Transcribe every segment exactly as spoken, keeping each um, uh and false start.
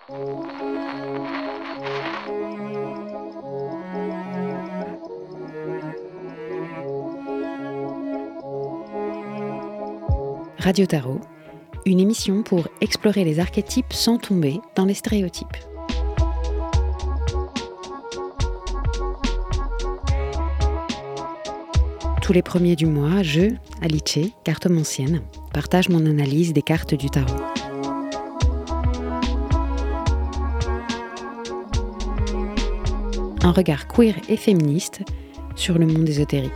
Radio Tarot, une émission pour explorer les archétypes sans tomber dans les stéréotypes. Tous les premiers du mois, je, Alice, cartomancienne, partage mon analyse des cartes du tarot. Un regard queer et féministe sur le monde ésotérique.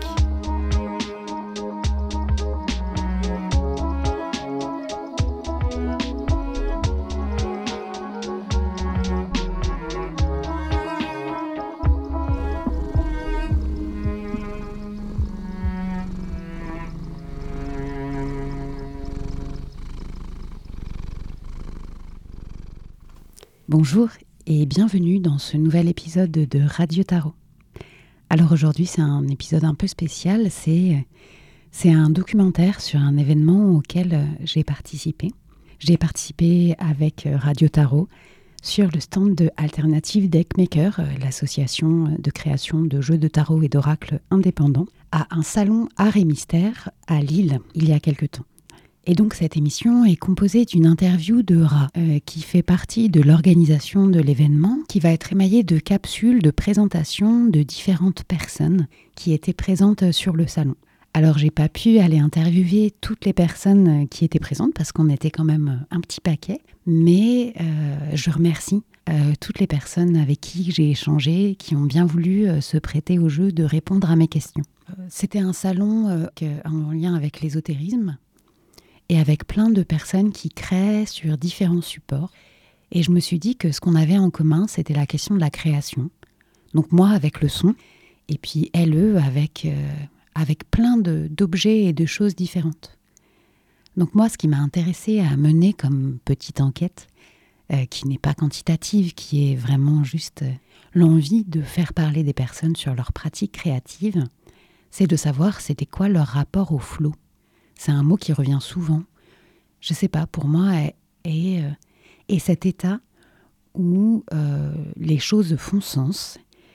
Bonjour et bienvenue dans ce nouvel épisode de Radio Tarot. Alors aujourd'hui c'est un épisode un peu spécial, c'est, c'est un documentaire sur un événement auquel j'ai participé. J'ai participé avec Radio Tarot sur le stand de Alternative Deckmaker, l'association de création de jeux de tarot et d'oracles indépendants, à un salon art et mystère à Lille il y a quelque temps. Et donc cette émission est composée d'une interview de Ra, euh, qui fait partie de l'organisation de l'événement, qui va être émaillée de capsules de présentation de différentes personnes qui étaient présentes sur le salon. Alors j'ai pas pu aller interviewer toutes les personnes qui étaient présentes parce qu'on était quand même un petit paquet, mais euh, je remercie euh, toutes les personnes avec qui j'ai échangé, qui ont bien voulu euh, se prêter au jeu de répondre à mes questions. Euh, c'était un salon euh, en lien avec l'ésotérisme, et avec plein de personnes qui créent sur différents supports. Et je me suis dit que ce qu'on avait en commun, c'était la question de la création. Donc moi avec le son, et puis elle, eux, avec, euh, avec plein de, d'objets et de choses différentes. Donc moi, ce qui m'a intéressée à mener comme petite enquête, euh, qui n'est pas quantitative, qui est vraiment juste euh, l'envie de faire parler des personnes sur leurs pratiques créatives, c'est de savoir c'était quoi leur rapport au flow. C'est un mot qui revient souvent, je sais pas, pour moi, est, est, euh, est cet état où euh, les choses font sens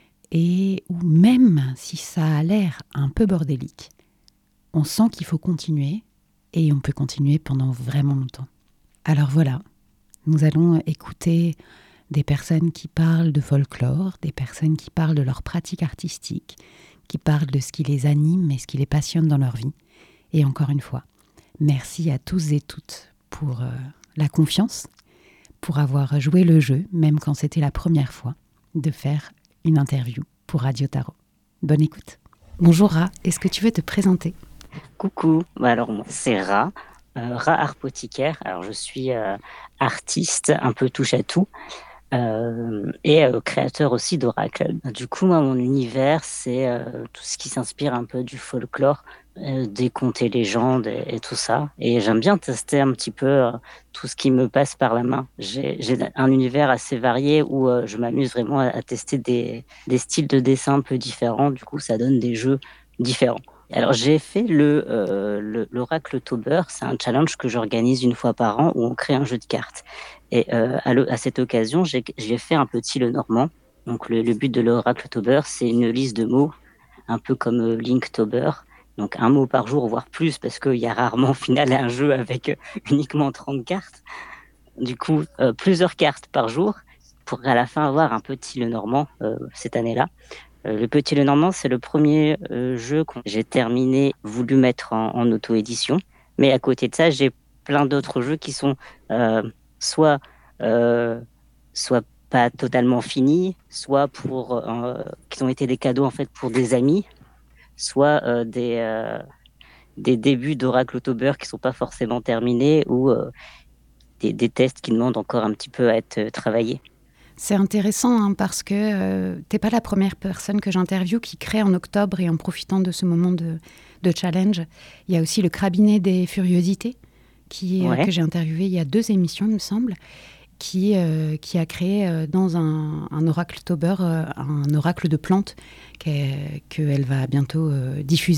et où même si ça a l'air un peu bordélique, on sent qu'il faut continuer et on peut continuer pendant vraiment longtemps. Alors voilà, nous allons écouter des personnes qui parlent de folklore, des personnes qui parlent de leur pratique artistique, qui parlent de ce qui les anime et ce qui les passionne dans leur vie. Et encore une fois, merci à tous et toutes pour euh, la confiance, pour avoir joué le jeu, même quand c'était la première fois, de faire une interview pour Radio Tarot. Bonne écoute. Bonjour Ra, est-ce que tu veux te présenter ? Coucou, alors moi c'est Ra, euh, Ra Arpothicaire. Alors je suis euh, artiste, un peu touche à tout. Euh, et euh, créateur aussi d'oracles. Du coup, moi, mon univers, c'est euh, tout ce qui s'inspire un peu du folklore, euh, des contes et légendes et, et tout ça. Et j'aime bien tester un petit peu euh, tout ce qui me passe par la main. J'ai, j'ai un univers assez varié où euh, je m'amuse vraiment à, à tester des, des styles de dessin un peu différents. Du coup, ça donne des jeux différents. Alors, j'ai fait le, euh, le, l'Oracle Tober. C'est un challenge que j'organise une fois par an où on crée un jeu de cartes. Et euh, à, le, à cette occasion, j'ai, j'ai fait un petit Lenormand. Donc, le, le but de l'Oracle Tober, c'est une liste de mots, un peu comme euh, Linktober. Donc, un mot par jour, voire plus, parce qu'il y a rarement, au final, un jeu avec euh, uniquement trente cartes. Du coup, euh, plusieurs cartes par jour pour à la fin avoir un petit Lenormand euh, cette année-là. Euh, le petit Lenormand, c'est le premier euh, jeu que j'ai terminé, voulu mettre en, en auto-édition. Mais à côté de ça, j'ai plein d'autres jeux qui sont euh, soit, euh, soit pas totalement finis, soit pour, euh, qui ont été des cadeaux en fait pour des amis, soit euh, des, euh, des débuts d'Oracle Tober qui sont pas forcément terminés ou euh, des, des tests qui demandent encore un petit peu à être travaillés. C'est intéressant hein, parce que euh, t'es pas la première personne que j'interviewe qui crée en octobre et en profitant de ce moment de, de challenge. Il y a aussi le Crabinet des Furiosités qui, ouais. euh, que j'ai interviewé il y a deux émissions, il me semble, qui, euh, qui a créé euh, dans un, un oracle Tober, euh, un oracle de plantes qu'elle va bientôt euh, diffuser.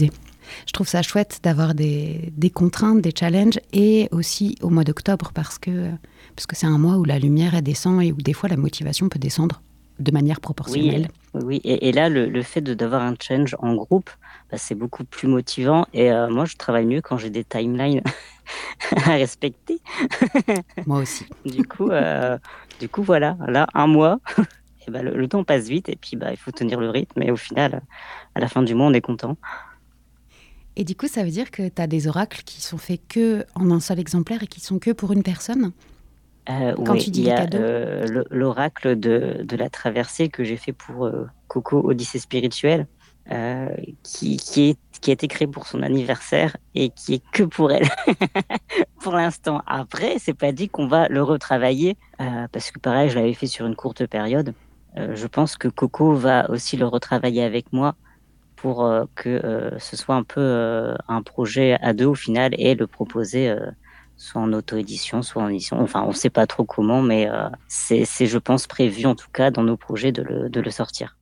Je trouve ça chouette d'avoir des, des contraintes, des challenges, et aussi au mois d'octobre, parce que, parce que c'est un mois où la lumière elle descend et où des fois la motivation peut descendre de manière proportionnelle. Oui, oui. Et, et là, le, le fait de, d'avoir un challenge en groupe, bah, c'est beaucoup plus motivant. Et euh, moi, je travaille mieux quand j'ai des timelines à respecter. Moi aussi. Du coup, euh, du coup, voilà, là, un mois, et bah, le, le temps passe vite et puis bah, il faut tenir le rythme. Et au final, à la fin du mois, on est content. Et du coup, ça veut dire que tu as des oracles qui sont faits que en un seul exemplaire et qui sont que pour une personne? Euh, Quand oui, tu dis il y les a cadeaux? euh, le- l'oracle de, de la traversée que j'ai fait pour euh, Coco Odyssée spirituelle, euh, qui, qui, est, qui a été créé pour son anniversaire et qui est que pour elle pour l'instant. Après, c'est pas dit qu'on va le retravailler euh, parce que pareil, je l'avais fait sur une courte période. Euh, je pense que Coco va aussi le retravailler avec moi pour euh, que euh, ce soit un peu euh, un projet à deux au final et le proposer euh, soit en auto-édition, soit en édition. Enfin, on ne sait pas trop comment, mais euh, c'est, c'est, je pense, prévu en tout cas dans nos projets de le, de le sortir.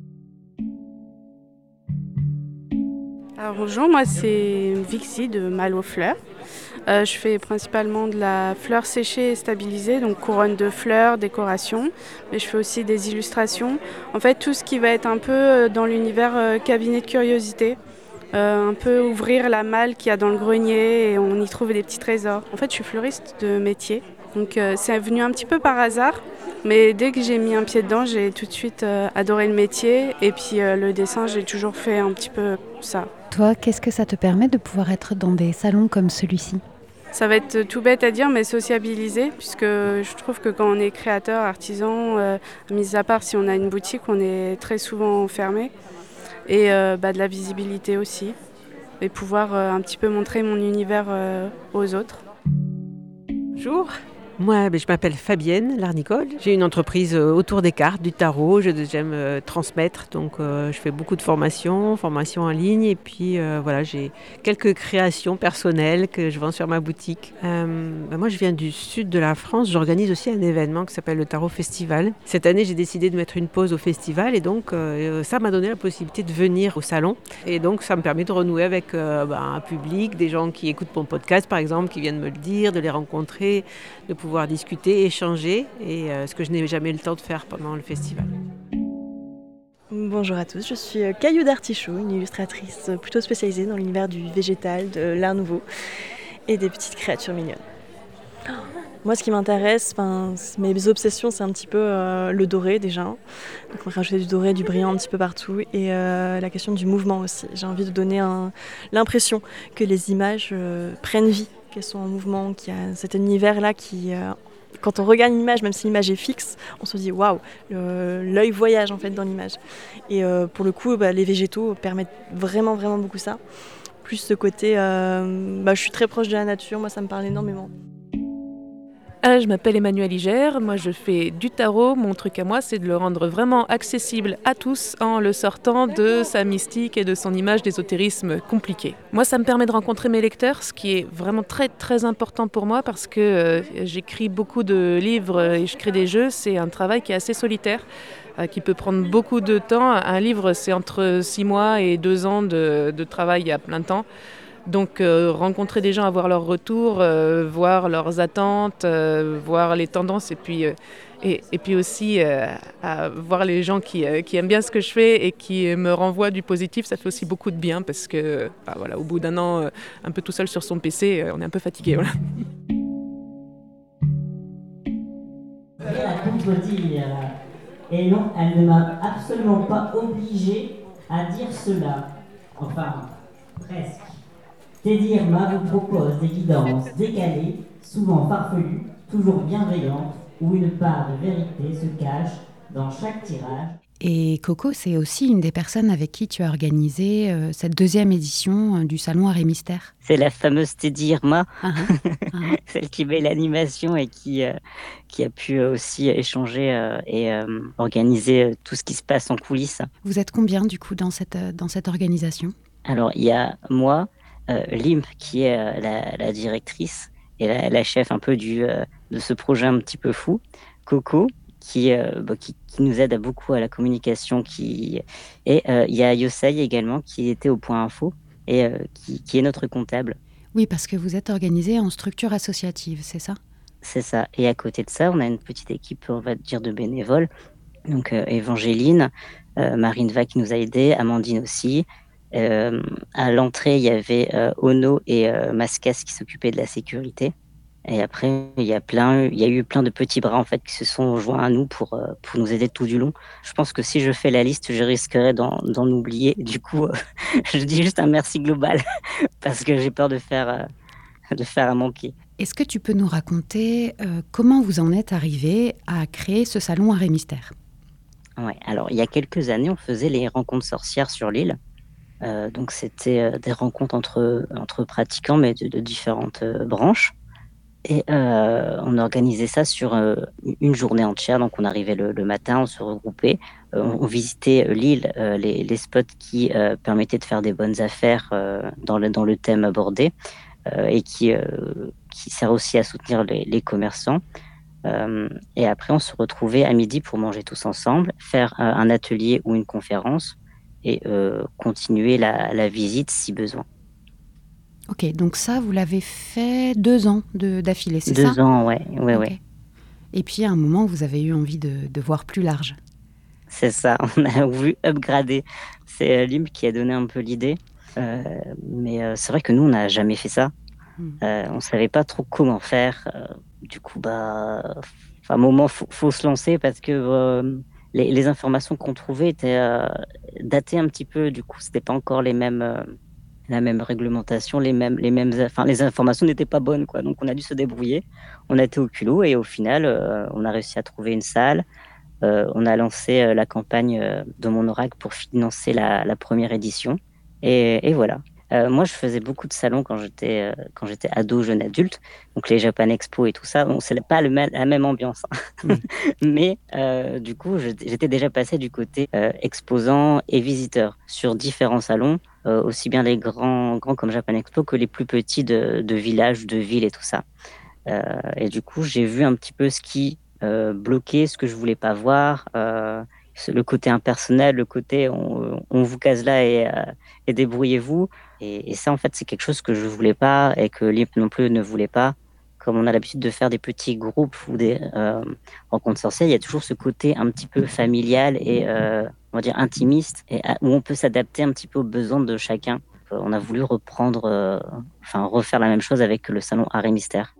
Alors bonjour, moi c'est Vixie de Mal aux fleurs. Euh, je fais principalement de la fleur séchée et stabilisée, donc couronne de fleurs, décoration, mais je fais aussi des illustrations. En fait, tout ce qui va être un peu dans l'univers euh, cabinet de curiosité, euh, un peu ouvrir la malle qu'il y a dans le grenier et on y trouve des petits trésors. En fait, je suis fleuriste de métier, donc euh, c'est venu un petit peu par hasard, mais dès que j'ai mis un pied dedans, j'ai tout de suite euh, adoré le métier et puis euh, le dessin, j'ai toujours fait un petit peu ça. Toi, qu'est-ce que ça te permet de pouvoir être dans des salons comme celui-ci? Ça va être tout bête à dire, mais sociabiliser, puisque je trouve que quand on est créateur, artisan, euh, mis à part si on a une boutique, on est très souvent fermé. Et euh, bah, de la visibilité aussi. Et pouvoir euh, un petit peu montrer mon univers euh, aux autres. Bonjour, moi ben, je m'appelle Fabienne Larnicole. J'ai une entreprise euh, autour des cartes, du tarot. Je, j'aime euh, transmettre, donc euh, je fais beaucoup de formations, formations en ligne. Et puis euh, voilà, j'ai quelques créations personnelles que je vends sur ma boutique. Euh, ben, moi je viens du sud de la France. J'organise aussi un événement qui s'appelle le Tarot Festival. Cette année j'ai décidé de mettre une pause au festival et donc euh, ça m'a donné la possibilité de venir au salon. Et donc ça me permet de renouer avec euh, ben, un public, des gens qui écoutent mon podcast par exemple, qui viennent me le dire, de les rencontrer, de pouvoir discuter, échanger, et euh, ce que je n'ai jamais eu le temps de faire pendant le festival. Bonjour à tous, je suis Caillou d'Artichaut, une illustratrice plutôt spécialisée dans l'univers du végétal, de l'art nouveau et des petites créatures mignonnes. Moi, ce qui m'intéresse, mes obsessions, c'est un petit peu euh, le doré déjà. Donc, on va rajouter du doré, du brillant un petit peu partout, et euh, la question du mouvement aussi. J'ai envie de donner un, l'impression que les images euh, prennent vie, qu'elles sont en mouvement, qu'il y a cet univers-là qui, euh, quand on regarde une image, même si l'image est fixe, on se dit waouh, l'œil voyage en fait dans l'image. Et euh, pour le coup, bah, les végétaux permettent vraiment, vraiment beaucoup ça. Plus ce côté, euh, bah, je suis très proche de la nature, moi ça me parle énormément. Ah, je m'appelle Emmanuelle Igère, moi je fais du tarot. Mon truc à moi, c'est de le rendre vraiment accessible à tous en le sortant de sa mystique et de son image d'ésotérisme compliqué. Moi, ça me permet de rencontrer mes lecteurs, ce qui est vraiment très très important pour moi parce que euh, j'écris beaucoup de livres et je crée des jeux. C'est un travail qui est assez solitaire, euh, qui peut prendre beaucoup de temps. Un livre, c'est entre six mois et deux ans de, de travail à plein temps. Donc euh, rencontrer des gens, avoir leur retour, euh, voir leurs attentes, euh, voir les tendances et puis, euh, et, et puis aussi euh, à voir les gens qui, euh, qui aiment bien ce que je fais et qui me renvoient du positif, ça fait aussi beaucoup de bien parce que bah, voilà, au bout d'un an, euh, un peu tout seul sur son P C, euh, on est un peu fatigué. Voilà. La contredire. Et non, elle ne m'a absolument pas obligée à dire cela. Enfin, presque. Teddy Irma vous propose des guidances décalées, souvent farfelues, toujours bienveillantes, où une part de vérité se cache dans chaque tirage. Et Coco, c'est aussi une des personnes avec qui tu as organisé euh, cette deuxième édition euh, du Salon Art et Mystère. C'est la fameuse Teddy Irma, Ah, ah. celle qui met l'animation et qui, euh, qui a pu aussi échanger euh, et euh, organiser euh, tout ce qui se passe en coulisses. Vous êtes combien du coup dans cette, euh, dans cette organisation ? Alors, il y a moi, euh, Lim, qui est euh, la, la directrice et la, la chef un peu du, euh, de ce projet un petit peu fou. Coco, qui, euh, bah, qui, qui nous aide beaucoup à la communication. Qui... Et euh, il y a Yosai également, qui était au Point Info, et euh, qui, qui est notre comptable. Oui, parce que vous êtes organisé en structure associative, c'est ça? C'est ça. Et à côté de ça, on a une petite équipe, on va dire, de bénévoles. Donc euh, Évangéline, euh, Marine Va qui nous a aidés, Amandine aussi. Euh, à l'entrée, il y avait euh, Ono et euh, Mascas qui s'occupaient de la sécurité. Et après, il y a plein, il y a eu plein de petits bras en fait qui se sont joints à nous pour euh, pour nous aider tout du long. Je pense que si je fais la liste, je risquerais d'en, d'en oublier. Du coup, euh, je dis juste un merci global parce que j'ai peur de faire euh, de faire à manquer. Est-ce que tu peux nous raconter euh, comment vous en êtes arrivé à créer ce salon Art et Mystère? Ouais. Alors, il y a quelques années, on faisait les rencontres sorcières sur l'île. Euh, donc, c'était euh, des rencontres entre entre pratiquants, mais de, de différentes euh, branches. Et euh, on organisait ça sur euh, une journée entière. Donc, on arrivait le, le matin, on se regroupait, euh, on, on visitait l'île, euh, les, les spots qui euh, permettaient de faire des bonnes affaires euh, dans, le, dans le thème abordé euh, et qui, euh, qui sert aussi à soutenir les, les commerçants. Euh, et après, on se retrouvait à midi pour manger tous ensemble, faire euh, un atelier ou une conférence et euh, continuer la, la visite si besoin. Ok, donc ça, vous l'avez fait deux ans de, d'affilée, c'est Deux ça? ans, ouais, ouais, Ok. ouais. Et puis à un moment, vous avez eu envie de, de voir plus large. C'est ça, on a voulu upgrader. C'est euh, Lim qui a donné un peu l'idée. Euh, mais euh, c'est vrai que nous, on n'a jamais fait ça. Hmm. Euh, on savait pas trop comment faire. Euh, du coup, bah, à un moment, faut, faut se lancer parce que euh, les, les informations qu'on trouvait étaient euh, datées un petit peu. Du coup, c'était pas encore les mêmes, euh, la même réglementation, les mêmes, les mêmes, enfin, les informations n'étaient pas bonnes, quoi. Donc, on a dû se débrouiller. On a été au culot et au final, euh, on a réussi à trouver une salle. Euh, on a lancé euh, la campagne euh, de mon oracle pour financer la, la première édition. Et, et voilà. Euh, moi, je faisais beaucoup de salons quand j'étais euh, quand j'étais ado, jeune adulte. Donc les Japan Expo et tout ça, bon, c'est pas le même, la même ambiance. Hein. Oui. Mais euh, du coup, je, j'étais déjà passé du côté euh, exposant et visiteur sur différents salons, euh, aussi bien les grands, grands comme Japan Expo que les plus petits de, de villages, de villes et tout ça. Euh, et du coup, j'ai vu un petit peu ce qui euh, bloquait, ce que je voulais pas voir, euh, le côté impersonnel, le côté on, on vous case là et, euh, et débrouillez-vous. Et, et ça, en fait, c'est quelque chose que je voulais pas et que L I P non plus ne voulait pas. Comme on a l'habitude de faire des petits groupes ou des euh, rencontres sorcières, il y a toujours ce côté un petit peu familial et euh, on va dire intimiste, et, où on peut s'adapter un petit peu aux besoins de chacun. On a voulu reprendre, euh, enfin refaire la même chose avec le salon Art et Mystère.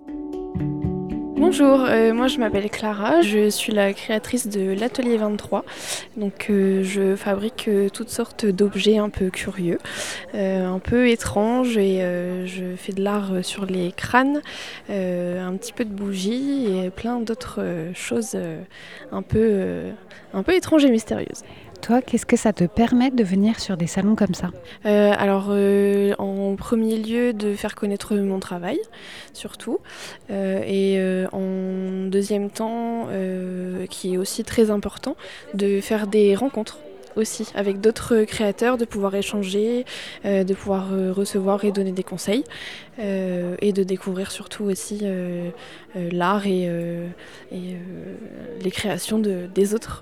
Bonjour, euh, moi je m'appelle Clara, je suis la créatrice de l'Atelier vingt-trois. Donc euh, je fabrique euh, toutes sortes d'objets un peu curieux, euh, un peu étranges et euh, je fais de l'art sur les crânes, euh, un petit peu de bougies et plein d'autres euh, choses euh, un peu, euh, un peu étranges et mystérieuses. Toi, qu'est-ce que ça te permet de venir sur des salons comme ça? Euh, alors, euh, en premier lieu, de faire connaître mon travail, surtout. Euh, et euh, en deuxième temps, euh, qui est aussi très important, de faire des rencontres aussi avec d'autres créateurs, de pouvoir échanger, euh, de pouvoir euh, recevoir et donner des conseils, euh, et de découvrir surtout aussi euh, euh, l'art et, euh, et euh, les créations de, des autres.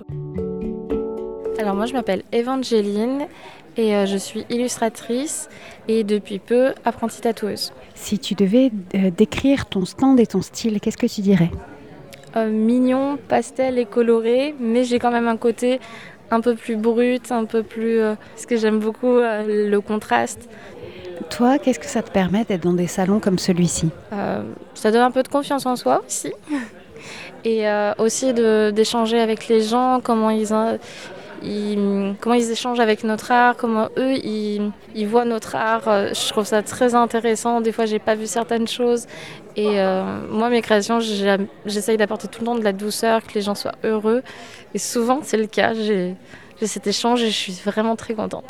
Alors moi je m'appelle Évangéline et euh, je suis illustratrice et depuis peu apprentie tatoueuse. Si tu devais euh, décrire ton stand et ton style, qu'est-ce que tu dirais? euh, Mignon, pastel et coloré, mais j'ai quand même un côté un peu plus brut, un peu plus... Euh, parce que j'aime beaucoup euh, le contraste. Toi, qu'est-ce que ça te permet d'être dans des salons comme celui-ci? Euh, ça donne un peu de confiance en soi aussi. Et euh, aussi de, d'échanger avec les gens, comment ils... Euh, Ils, comment ils échangent avec notre art, comment eux ils, ils voient notre art. Je trouve ça très intéressant. Des fois, j'ai pas vu certaines choses. Et euh, moi, mes créations, j'ai, j'essaye d'apporter tout le temps de la douceur, que les gens soient heureux. Et souvent, c'est le cas. J'ai, j'ai cet échange et je suis vraiment très contente.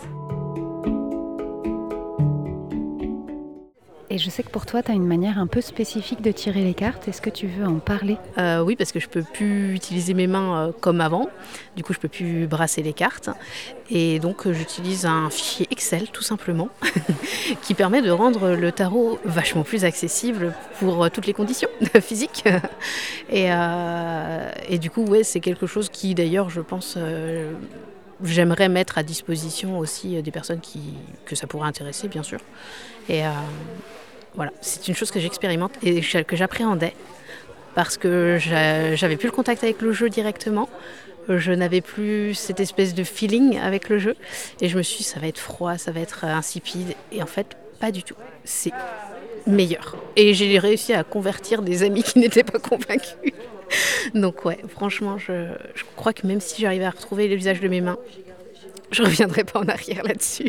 Et je sais que pour toi, tu as une manière un peu spécifique de tirer les cartes. Est-ce que tu veux en parler? euh, Oui, parce que je peux plus utiliser mes mains euh, comme avant. Du coup, je peux plus brasser les cartes. Et donc, euh, j'utilise un fichier Excel, tout simplement, qui permet de rendre le tarot vachement plus accessible pour euh, toutes les conditions physiques. et, euh, et du coup, ouais, c'est quelque chose qui, d'ailleurs, je pense... Euh, j'aimerais mettre à disposition aussi des personnes qui, que ça pourrait intéresser, bien sûr. Et euh, voilà, c'est une chose que j'expérimente et que j'appréhendais parce que j'avais plus le contact avec le jeu directement. Je n'avais plus cette espèce de feeling avec le jeu. Et je me suis dit, ça va être froid, ça va être insipide. Et en fait, pas du tout. C'est meilleur. Et j'ai réussi à convertir des amis qui n'étaient pas convaincus. Donc ouais, franchement, je, je crois que même si j'arrivais à retrouver le visage de mes mains, je ne reviendrai pas en arrière là-dessus.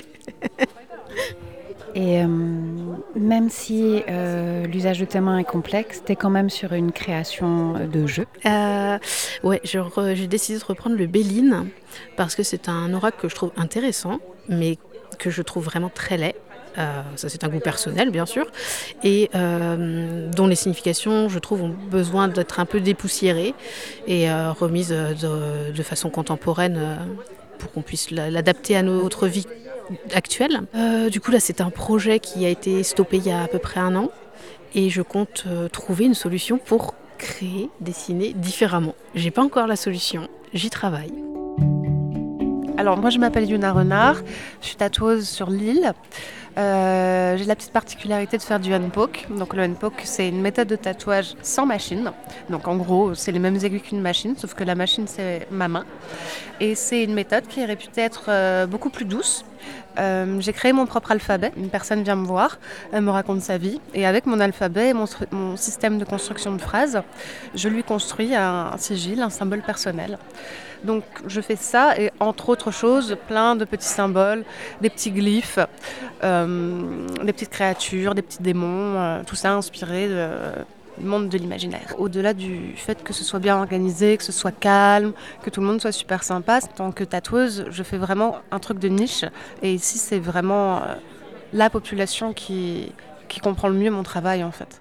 Et euh, même si euh, l'usage de tes mains est complexe, tu es quand même sur une création de jeu. Euh, ouais, je re, j'ai décidé de reprendre le Béline parce que c'est un oracle que je trouve intéressant, mais que je trouve vraiment très laid. Euh, ça c'est un goût personnel bien sûr, et euh, dont les significations je trouve ont besoin d'être un peu dépoussiérées et euh, remises de, de façon contemporaine euh, pour qu'on puisse l'adapter à notre vie actuelle. Euh, du coup là c'est un projet qui a été stoppé il y a à peu près un an et je compte euh, trouver une solution pour créer, dessiner différemment. J'ai pas encore la solution, j'y travaille. Alors moi je m'appelle Yuna Renard, je suis tatoueuse sur Lille. Euh, j'ai la petite particularité de faire du handpoke. Donc le handpoke c'est une méthode de tatouage sans machine. Donc en gros c'est les mêmes aiguilles qu'une machine, sauf que la machine c'est ma main. Et c'est une méthode qui est réputée être euh, beaucoup plus douce. Euh, j'ai créé mon propre alphabet. Une personne vient me voir, elle me raconte sa vie. Et avec mon alphabet et mon, mon système de construction de phrases, je lui construis un, un sigil, un symbole personnel. Donc je fais ça et entre autres choses, plein de petits symboles, des petits glyphes, euh, des petites créatures, des petits démons, euh, tout ça inspiré de, du monde de l'imaginaire. Au-delà du fait que ce soit bien organisé, que ce soit calme, que tout le monde soit super sympa, en tant que tatoueuse, je fais vraiment un truc de niche. Et ici, c'est vraiment euh, la population qui, qui comprend le mieux mon travail en fait.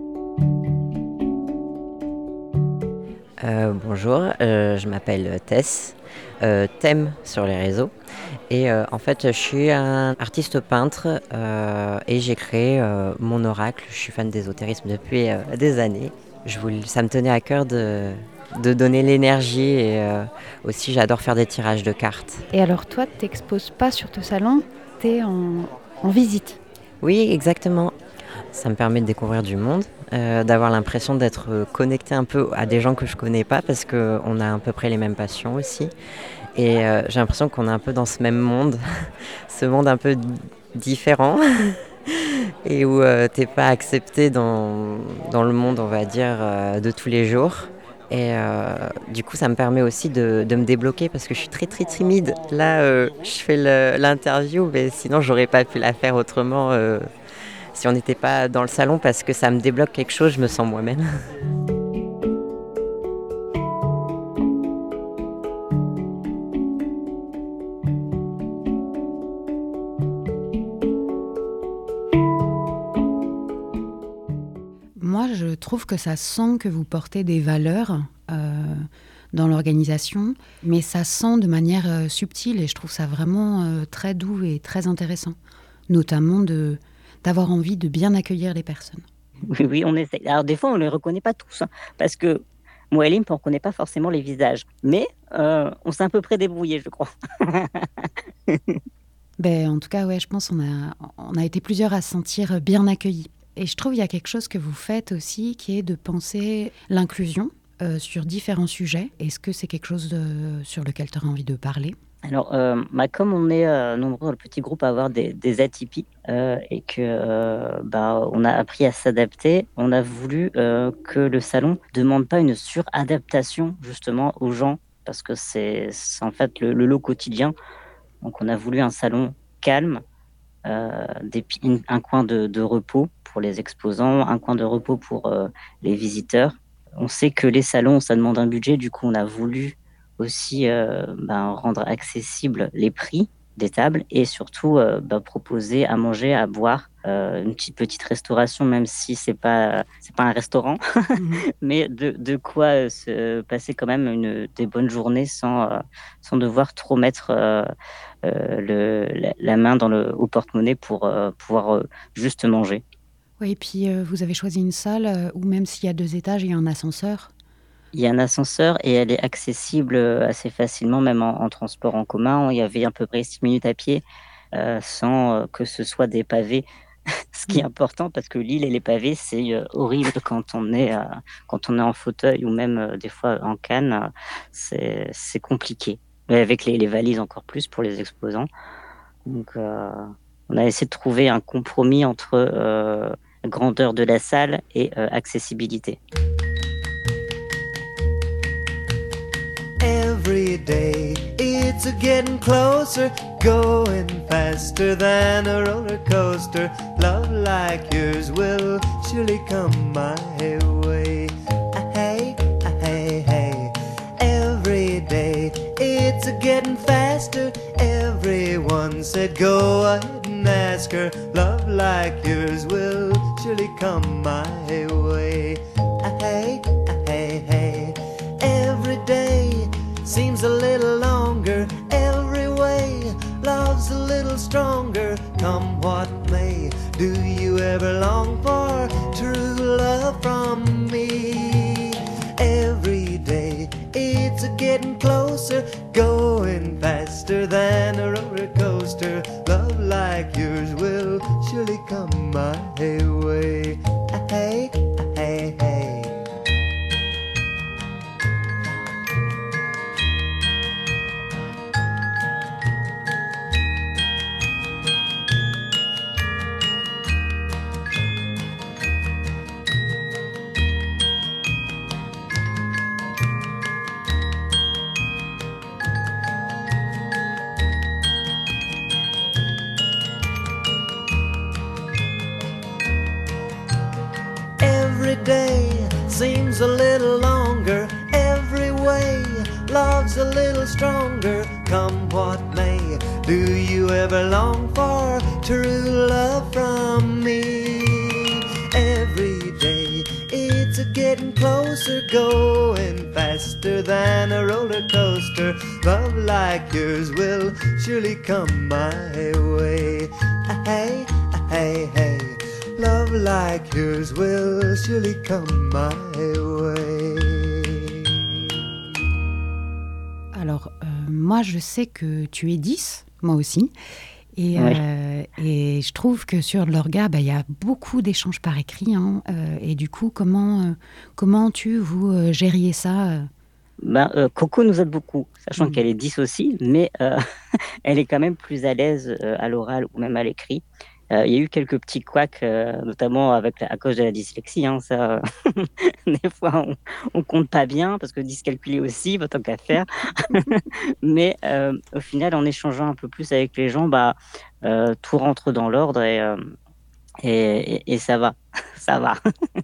Euh, bonjour, euh, je m'appelle Tess, euh, Thème sur les réseaux et euh, en fait je suis un artiste peintre euh, et j'ai créé euh, mon oracle. Je suis fan d'ésotérisme depuis euh, des années. Je voulais, ça me tenait à cœur de, de donner l'énergie et euh, aussi j'adore faire des tirages de cartes. Et alors toi tu t'exposes pas sur ton salon, tu es en, en visite. Oui, exactement. Ça me permet de découvrir du monde, euh, d'avoir l'impression d'être connecté un peu à des gens que je connais pas parce qu'on a à peu près les mêmes passions aussi. Et euh, j'ai l'impression qu'on est un peu dans ce même monde, ce monde un peu différent et où euh, t'es pas accepté dans, dans le monde, on va dire, euh, de tous les jours. Et euh, du coup, ça me permet aussi de, de me débloquer parce que je suis très très timide. Là, euh, je fais le, l'interview, mais sinon, j'aurais pas pu la faire autrement. Euh, si on n'était pas dans le salon parce que ça me débloque quelque chose, je me sens moi-même. Moi, je trouve que ça sent que vous portez des valeurs euh, dans l'organisation, mais ça sent de manière euh, subtile et je trouve ça vraiment euh, très doux et très intéressant, notamment de... d'avoir envie de bien accueillir les personnes. Oui, oui, on essaie. Alors des fois, on ne les reconnaît pas tous, hein, parce que moi et Limp, on ne reconnaît pas forcément les visages. Mais euh, on s'est à peu près débrouillé, je crois. Ben, en tout cas, ouais, je pense qu'on a, on a été plusieurs à se sentir bien accueillis. Et je trouve qu'il y a quelque chose que vous faites aussi, qui est de penser l'inclusion euh, sur différents sujets. Est-ce que c'est quelque chose de, sur lequel tu aurais envie de parler ? Alors, euh, bah, comme on est euh, nombreux dans le petit groupe à avoir des, des atypies euh, et que euh, bah, on a appris à s'adapter, on a voulu euh, que le salon ne demande pas une suradaptation justement aux gens parce que c'est, c'est en fait le, le lot quotidien. Donc, on a voulu un salon calme, euh, des, un coin de, de repos pour les exposants, un coin de repos pour euh, les visiteurs. On sait que les salons, ça demande un budget, du coup, on a voulu aussi euh, ben, rendre accessibles les prix des tables et surtout euh, ben, proposer à manger, à boire, euh, une petite, petite restauration, même si c'est pas, c'est pas un restaurant, mmh. mais de, de quoi se passer quand même une, des bonnes journées sans, euh, sans devoir trop mettre euh, euh, le, la, la main dans le, au porte-monnaie pour euh, pouvoir euh, juste manger. Oui, et puis euh, vous avez choisi une salle où même s'il y a deux étages, il y a un ascenseur. Il y a un ascenseur et elle est accessible assez facilement, même en, en transport en commun. Il y avait à peu près six minutes à pied euh, sans euh, que ce soit des pavés. Ce qui est important parce que l'île et les pavés, c'est euh, horrible quand on, est, euh, quand on est en fauteuil ou même euh, des fois en canne. Euh, c'est, c'est compliqué. Mais avec les, les valises encore plus pour les exposants. Donc, euh, on a essayé de trouver un compromis entre euh, grandeur de la salle et euh, accessibilité. Every day it's a getting closer, going faster than a roller coaster. Love like yours will surely come my way. Hey, hey, hey. Every day it's a getting faster. Everyone said go ahead and ask her. Love like yours will surely come my way. Hey, hey, hey. Every day seems a little longer, every way love's a little stronger. Come what may, do you ever long for true love from me? Every day it's a getting closer, going faster than a roller coaster. Love like yours will surely come my way. Hey, hey, hey. Every day seems a little longer, every way love's a little stronger. Come what may, do you ever long for true love from me? Every day it's a getting closer, going faster than a roller coaster. Love like yours will surely come my way. Hey, hey, hey. Love like yours will surely come my way. Alors, euh, moi, je sais que tu es dix, moi aussi. Et, Oui. euh, et je trouve que sur l'orga, bah, il y a beaucoup d'échanges par écrit. Hein, euh, et du coup, comment, euh, comment tu, vous, euh, gériez ça euh Ben, euh, Coco nous aide beaucoup, sachant Mm. qu'elle est dix aussi, mais euh, elle est quand même plus à l'aise euh, à l'oral ou même à l'écrit. Euh, Il y a eu quelques petits couacs, euh, notamment avec la- à cause de la dyslexie. Hein, ça, des fois, on, on compte pas bien parce que dyscalculer aussi, bah, tant qu'à faire. Mais euh, au final, en échangeant un peu plus avec les gens, bah, euh, tout rentre dans l'ordre et, euh, et, et- et ça va, ça va.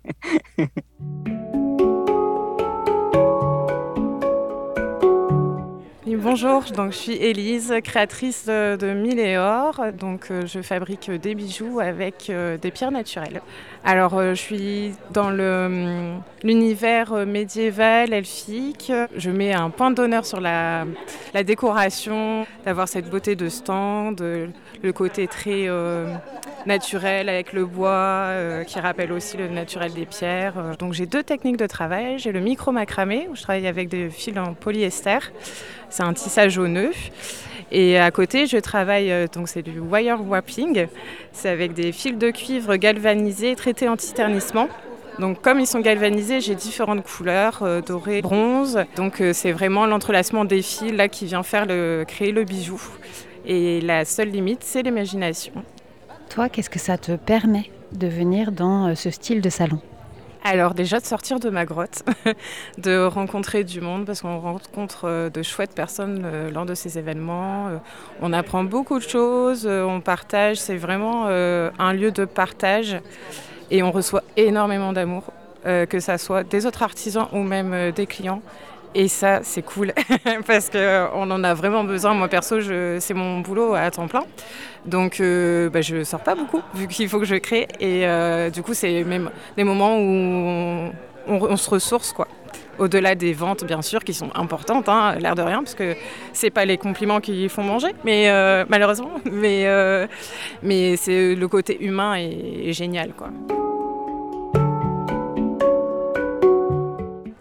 Oui, bonjour, donc je suis Élise, créatrice de, de Mille et Or. Donc, euh, je fabrique des bijoux avec euh, des pierres naturelles. Alors, euh, je suis dans le, hum, l'univers euh, médiéval, elfique. Je mets un point d'honneur sur la, la décoration, d'avoir cette beauté de stand, euh, le côté très euh, naturel avec le bois, euh, qui rappelle aussi le naturel des pierres. Euh, Donc, j'ai deux techniques de travail. J'ai le micro-macramé, où je travaille avec des fils en polyester. C'est un tissage au nœud. Et à côté, je travaille, euh, donc c'est du wire wrapping. C'est avec des fils de cuivre galvanisés, traités anti-ternissement. Donc comme ils sont galvanisés, j'ai différentes couleurs, euh, doré, bronze. Donc euh, c'est vraiment l'entrelacement des fils là qui vient faire le, créer le bijou. Et la seule limite, c'est l'imagination. Toi, qu'est-ce que ça te permet de venir dans euh, ce style de salon? Alors déjà de sortir de ma grotte, de rencontrer du monde parce qu'on rencontre euh, de chouettes personnes euh, lors de ces événements. Euh, on apprend beaucoup de choses, euh, on partage, c'est vraiment euh, un lieu de partage et on reçoit énormément d'amour, euh, que ça soit des autres artisans ou même euh, des clients. Et ça, c'est cool parce qu'on en a vraiment besoin. Moi, perso, je, c'est mon boulot à temps plein. Donc, euh, bah, je ne sors pas beaucoup vu qu'il faut que je crée. Et euh, du coup, c'est même des moments où on, on, on se ressource, quoi. Au-delà des ventes, bien sûr, qui sont importantes, hein, l'air de rien, parce que ce n'est pas les compliments qui font manger, mais, euh, malheureusement. Mais, euh, mais c'est, le côté humain est, est génial, quoi.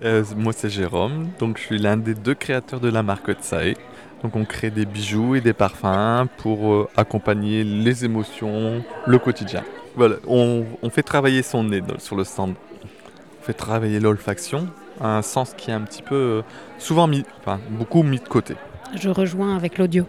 Euh, moi, c'est Jérôme. Donc, je suis l'un des deux créateurs de la marque Tsai. Donc, on crée des bijoux et des parfums pour euh, accompagner les émotions, le quotidien. Voilà, on, on fait travailler son nez dans- sur le stand. On fait travailler l'olfaction, un sens qui est un petit peu euh, souvent mis, enfin, beaucoup mis de côté. Je rejoins avec l'audio.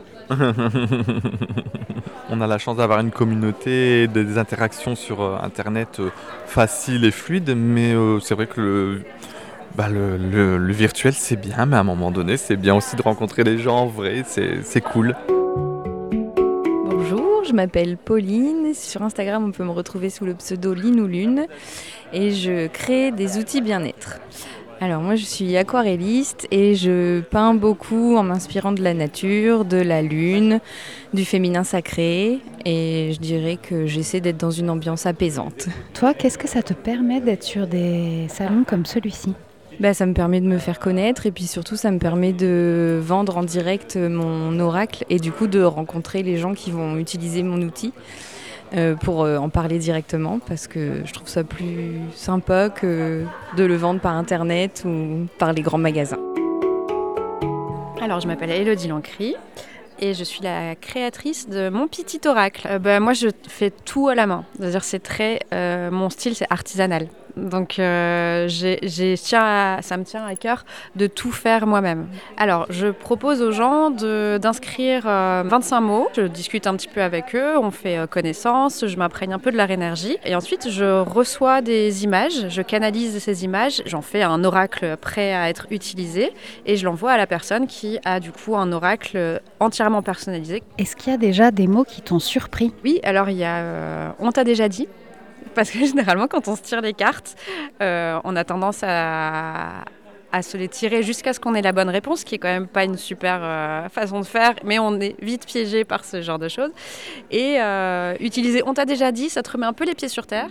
On a la chance d'avoir une communauté, des interactions sur euh, Internet euh, faciles et fluides, mais euh, c'est vrai que le, bah, le, le- le virtuel c'est bien, mais à un moment donné c'est bien aussi de rencontrer les gens en vrai, c'est, c'est cool. Bonjour, je m'appelle Pauline. Sur Instagram, on peut me retrouver sous le pseudo Lune ou Lune et je crée des outils bien-être. Alors moi, je suis aquarelliste et je peins beaucoup en m'inspirant de la nature, de la lune, du féminin sacré et je dirais que j'essaie d'être dans une ambiance apaisante. Toi, qu'est-ce que ça te permet d'être sur des salons comme celui-ci ? Bah, ça me permet de me faire connaître et puis surtout ça me permet de vendre en direct mon oracle et du coup de rencontrer les gens qui vont utiliser mon outil euh, pour euh, en parler directement parce que je trouve ça plus sympa que de le vendre par internet ou par les grands magasins. Alors, je m'appelle Élodie Lancry et je suis la créatrice de mon petit oracle. Euh, bah, moi, je fais tout à la main. C'est-à-dire, c'est très, euh, mon style, c'est artisanal. Donc, euh, j'ai, j'ai, tiens à- ça me tient à cœur de tout faire moi-même. Alors, je propose aux gens de, d'inscrire euh, vingt-cinq mots. Je discute un petit peu avec eux, on fait euh, connaissance, je m'imprègne un peu de leur énergie. Et ensuite, je reçois des images, je canalise ces images, j'en fais un oracle prêt à être utilisé et je l'envoie à la personne qui a du coup un oracle entièrement personnalisé. Est-ce qu'il y a déjà des mots qui t'ont surpris ? Oui, alors il y a euh, on t'a déjà dit. Parce que généralement, quand on se tire les cartes, euh, on a tendance à, à se les tirer jusqu'à ce qu'on ait la bonne réponse, ce qui est quand même pas une super euh, façon de faire, mais on est vite piégé par ce genre de choses. Et euh, utiliser on t'a déjà dit, ça te remet un peu les pieds sur terre.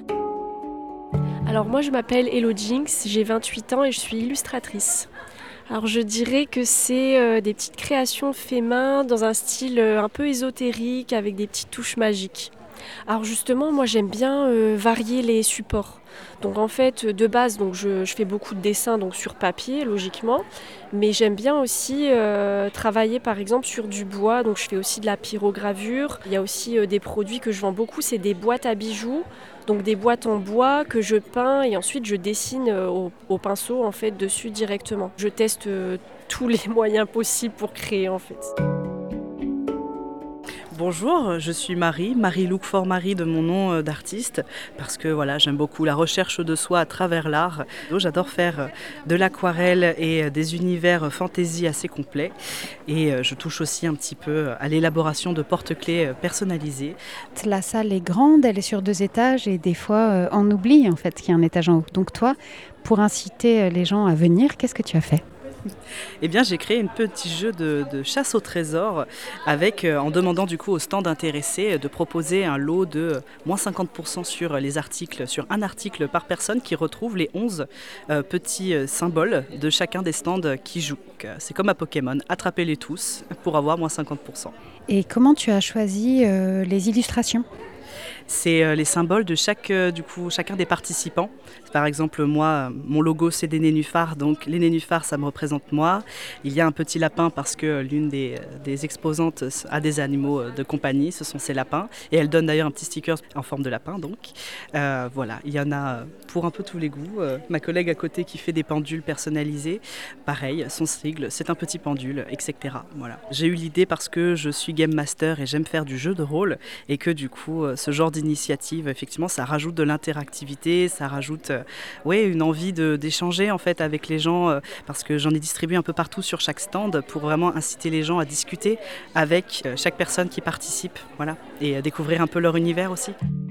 Alors moi je m'appelle Elo Jinx, j'ai vingt-huit ans et je suis illustratrice. Alors je dirais que c'est euh, des petites créations fait main dans un style euh, un peu ésotérique avec des petites touches magiques. Alors justement, moi j'aime bien euh, varier les supports. Donc en fait, de base, donc je, je fais beaucoup de dessins donc sur papier, logiquement. Mais j'aime bien aussi euh, travailler par exemple sur du bois. Donc je fais aussi de la pyrogravure. Il y a aussi euh, des produits que je vends beaucoup, c'est des boîtes à bijoux. Donc des boîtes en bois que je peins et ensuite je dessine euh, au, au pinceau en fait dessus directement. Je teste euh, tous les moyens possibles pour créer en fait. Bonjour, je suis Marie, Marie Look for Marie de mon nom d'artiste, parce que voilà, j'aime beaucoup la recherche de soi à travers l'art. J'adore faire de l'aquarelle et des univers fantasy assez complets. Et je touche aussi un petit peu à l'élaboration de porte-clés personnalisés. La salle est grande, elle est sur deux étages et des fois euh, on oublie en fait qu'il y a un étage en haut. Donc toi, pour inciter les gens à venir, qu'est-ce que tu as fait ? Eh bien, j'ai créé un petit jeu de, de chasse au trésor avec, euh, en demandant du coup aux stands intéressés de proposer un lot de euh, moins cinquante pour cent sur les articles, sur un article par personne qui retrouve les onze euh, petits euh, symboles de chacun des stands qui jouent. Donc, euh, c'est comme à Pokémon, attrapez-les tous pour avoir moins cinquante pour cent. Et comment tu as choisi euh, les illustrations ? C'est euh, les symboles de chaque, euh, du coup, chacun des participants. Par exemple, moi, euh, mon logo, c'est des nénuphars, donc les nénuphars, ça me représente moi. Il y a un petit lapin parce que l'une des, des exposantes a des animaux de compagnie, ce sont ces lapins. Et elle donne d'ailleurs un petit sticker en forme de lapin, donc. Euh, voilà, il y en a pour un peu tous les goûts. Euh, ma collègue à côté qui fait des pendules personnalisées, pareil, son sigle, c'est un petit pendule, et cetera. Voilà. J'ai eu l'idée parce que je suis game master et j'aime faire du jeu de rôle et que du coup, ce genre d'initiative, effectivement, ça rajoute de l'interactivité, ça rajoute euh, ouais, une envie de, d'échanger en fait avec les gens euh, parce que j'en ai distribué un peu partout sur chaque stand pour vraiment inciter les gens à discuter avec euh, chaque personne qui participe, voilà, et à découvrir un peu leur univers aussi.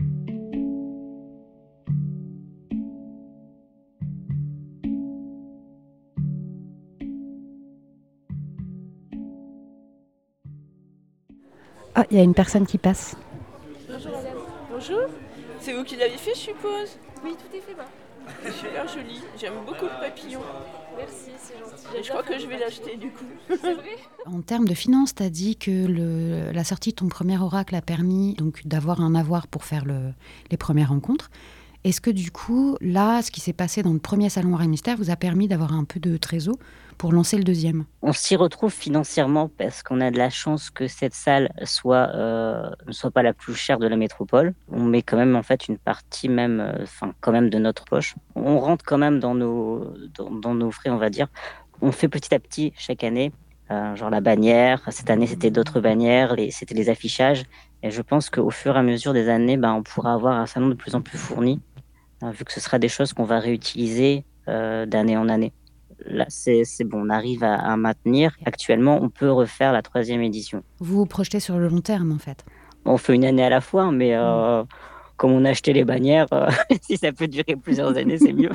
Ah, il y a une personne qui passe. Bonjour madame. Bonjour. C'est vous qui l'avez fait, je suppose? Oui, tout est fait main. Super joli. J'aime beaucoup le papillon. Merci, c'est gentil. Et je crois que je vais l'acheter du coup. C'est vrai? En termes de finances, tu as dit que le, la sortie de ton premier oracle a permis donc, d'avoir un avoir pour faire le, les premières rencontres. Est-ce que du coup, là, ce qui s'est passé dans le premier salon Art et Mystère vous a permis d'avoir un peu de trésor pour lancer le deuxième? On s'y retrouve financièrement parce qu'on a de la chance que cette salle soit, euh, ne soit pas la plus chère de la métropole. On met quand même en fait une partie même, euh, enfin quand même de notre poche. On rentre quand même dans nos, dans, dans nos frais, on va dire. On fait petit à petit chaque année, euh, genre la bannière. Cette année, c'était d'autres bannières, les, c'était les affichages. Et je pense qu'au fur et à mesure des années, ben, on pourra avoir un salon de plus en plus fourni, hein, vu que ce sera des choses qu'on va réutiliser euh, d'année en année. Là, c'est, c'est bon, on arrive à, à maintenir. Actuellement, on peut refaire la troisième édition. Vous vous projetez sur le long terme, en fait? On fait une année à la fois, mais euh, mmh. comme on a acheté les bannières, euh, si ça peut durer plusieurs années, c'est mieux.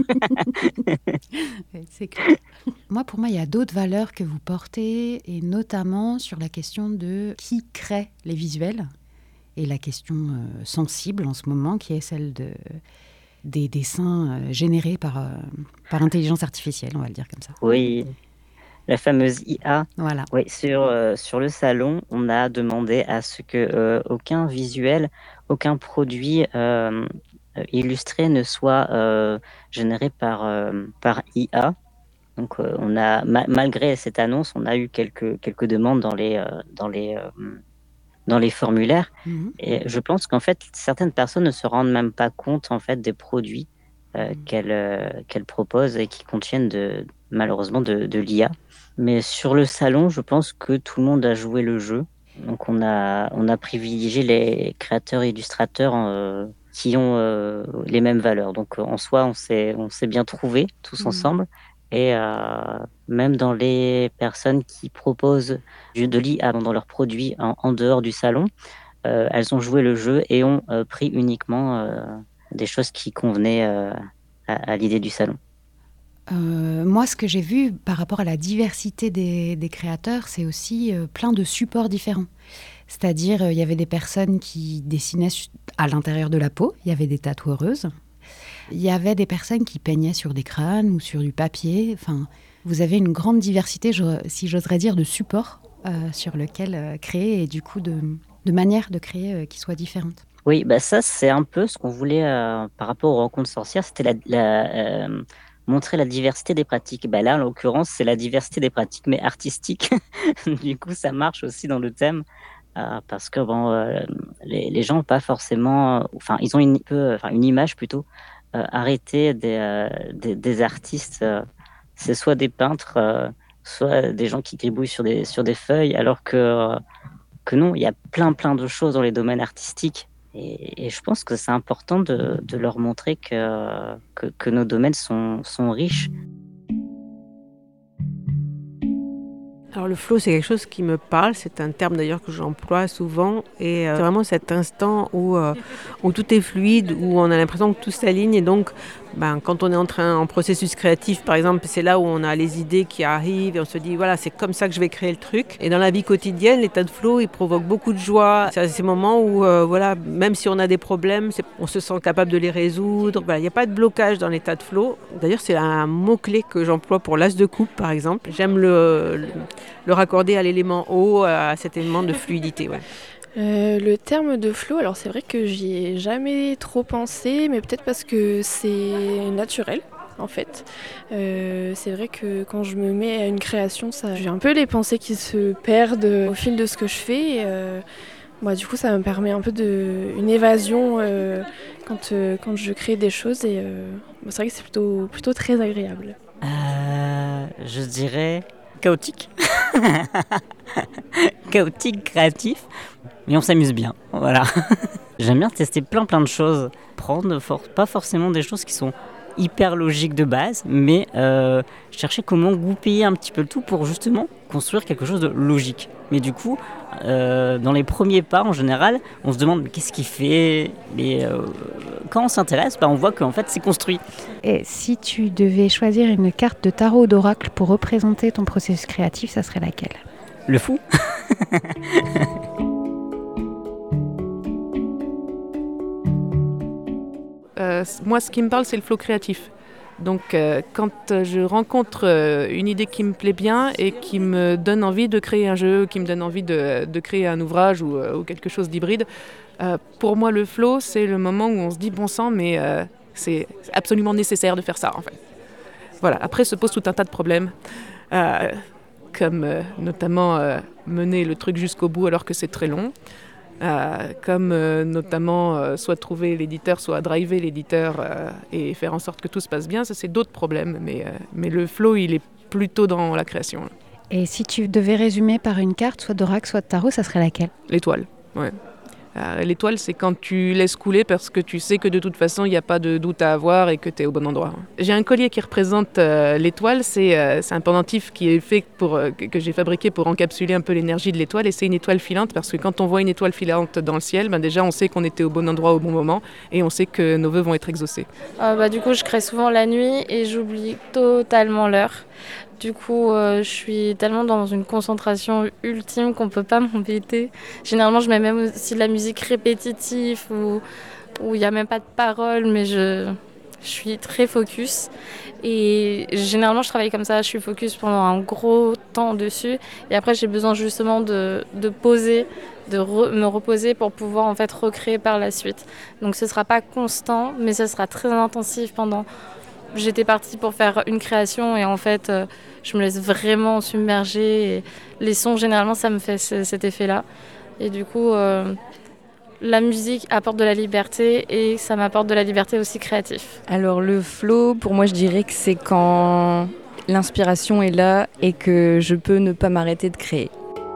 C'est clair. Moi, pour moi, il y a d'autres valeurs que vous portez, et notamment sur la question de qui crée les visuels, et la question euh, sensible en ce moment, qui est celle de... des dessins euh, générés par, euh, par intelligence artificielle, on va le dire comme ça. Oui, la fameuse I A. Voilà. Oui, sur, euh, sur le salon, on a demandé à ce que euh, aucun visuel, aucun produit euh, illustré ne soit euh, généré par, euh, par I A. Donc, euh, on a, ma- malgré cette annonce, on a eu quelques, quelques demandes dans les... Euh, dans les euh, dans les formulaires. Mmh. Et je pense qu'en fait, certaines personnes ne se rendent même pas compte en fait, des produits euh, mmh. qu'elles, euh, qu'elles proposent et qui contiennent de, malheureusement de, de l'I A. Mais sur le salon, je pense que tout le monde a joué le jeu. Donc on a, on a privilégié les créateurs et illustrateurs euh, qui ont euh, les mêmes valeurs. Donc en soi, on s'est, on s'est bien trouvés tous mmh. ensemble. Et euh, même dans les personnes qui proposent de l'I A dans leurs produits en, en dehors du salon, euh, elles ont joué le jeu et ont euh, pris uniquement euh, des choses qui convenaient euh, à, à l'idée du salon. Euh, moi, ce que j'ai vu par rapport à la diversité des, des créateurs, c'est aussi euh, plein de supports différents. C'est-à-dire, il euh, y avait des personnes qui dessinaient à l'intérieur de la peau, il y avait des tatoueuses. Il y avait des personnes qui peignaient sur des crânes ou sur du papier. Enfin, vous avez une grande diversité, si j'oserais dire, de supports euh, sur lesquels euh, créer et du coup de, de manières de créer euh, qui soient différentes. Oui, bah ça c'est un peu ce qu'on voulait euh, par rapport aux rencontres sorcières, c'était la, la, euh, montrer la diversité des pratiques. Bah là, en l'occurrence, c'est la diversité des pratiques, mais artistiques. Du coup, ça marche aussi dans le thème. Euh, parce que bon, euh, les, les gens n'ont pas forcément, enfin, ils ont une, peu, enfin, une image plutôt. Euh, arrêter des, euh, des, des artistes, euh, c'est soit des peintres, euh, soit des gens qui gribouillent sur des, sur des feuilles, alors que, euh, que non, il y a plein plein de choses dans les domaines artistiques. Et, et je pense que c'est important de, de leur montrer que, que, que nos domaines sont, sont riches. Alors le flow, c'est quelque chose qui me parle, c'est un terme d'ailleurs que j'emploie souvent et euh, c'est vraiment cet instant où, euh, où tout est fluide, où on a l'impression que tout s'aligne et donc ben, quand on est en train en processus créatif par exemple, c'est là où on a les idées qui arrivent et on se dit voilà c'est comme ça que je vais créer le truc. Et dans la vie quotidienne, l'état de flow il provoque beaucoup de joie. C'est ces moments où euh, voilà, même si on a des problèmes, on se sent capable de les résoudre. Voilà, il n'y a pas de blocage dans l'état de flow. D'ailleurs c'est un mot-clé que j'emploie pour l'as de coupe par exemple. J'aime le, le le raccorder à l'élément eau, à cet élément de fluidité. Ouais. Euh, le terme de flow, alors c'est vrai que j'y ai jamais trop pensé, mais peut-être parce que c'est naturel. En fait, euh, c'est vrai que quand je me mets à une création, ça, j'ai un peu les pensées qui se perdent au fil de ce que je fais. Et, euh, moi, du coup, ça me permet un peu de une évasion euh, quand euh, quand je crée des choses. Et euh, bon, c'est vrai que c'est plutôt plutôt très agréable. Euh, je dirais chaotique. Chaotique, créatif, mais on s'amuse bien, voilà. J'aime bien tester plein plein de choses, prendre for- pas forcément des choses qui sont hyper logiques de base, mais euh, chercher comment goupiller un petit peu le tout pour justement construire quelque chose de logique. Mais du coup, euh, dans les premiers pas, en général, on se demande mais qu'est-ce qu'il fait, mais euh, quand on s'intéresse, bah, on voit qu'en fait c'est construit. Et si tu devais choisir une carte de tarot ou d'oracle pour représenter ton processus créatif, ça serait laquelle ? Le fou. euh, moi, ce qui me parle, c'est le flow créatif. Donc, euh, quand je rencontre euh, une idée qui me plaît bien et qui me donne envie de créer un jeu, qui me donne envie de, de créer un ouvrage ou, euh, ou quelque chose d'hybride, euh, pour moi, le flow, c'est le moment où on se dit bon sang, mais euh, c'est absolument nécessaire de faire ça en fait. Voilà, après se pose tout un tas de problèmes, euh, comme euh, notamment euh, mener le truc jusqu'au bout alors que c'est très long, euh, comme euh, notamment euh, soit trouver l'éditeur, soit driver l'éditeur euh, et faire en sorte que tout se passe bien, ça c'est d'autres problèmes, mais, euh, mais le flow il est plutôt dans la création. Et si tu devais résumer par une carte, soit d'oracle, soit de tarot, ça serait laquelle? L'étoile, ouais. Euh, l'étoile, c'est quand tu laisses couler parce que tu sais que de toute façon, il n'y a pas de doute à avoir et que tu es au bon endroit. J'ai un collier qui représente euh, l'étoile. C'est, euh, c'est un pendentif qui est fait pour, euh, que j'ai fabriqué pour encapsuler un peu l'énergie de l'étoile. Et c'est une étoile filante parce que quand on voit une étoile filante dans le ciel, ben déjà, on sait qu'on était au bon endroit au bon moment et on sait que nos vœux vont être exaucés. Euh, bah, du coup, je crée souvent la nuit et j'oublie totalement l'heure. Du coup, euh, je suis tellement dans une concentration ultime qu'on ne peut pas m'embêter. Généralement, je mets même aussi de la musique répétitive où il n'y a même pas de paroles, mais je, je suis très focus. Et généralement, je travaille comme ça, je suis focus pendant un gros temps dessus. Et après, j'ai besoin justement de, de poser, de re, me reposer pour pouvoir en fait recréer par la suite. Donc, ce ne sera pas constant, mais ce sera très intensif pendant... J'étais partie pour faire une création et en fait, euh, je me laisse vraiment submerger. Et les sons, généralement, ça me fait c- cet effet-là. Et du coup, euh, la musique apporte de la liberté et ça m'apporte de la liberté aussi créative. Alors le flow, pour moi, je dirais que c'est quand l'inspiration est là et que je peux ne pas m'arrêter de créer.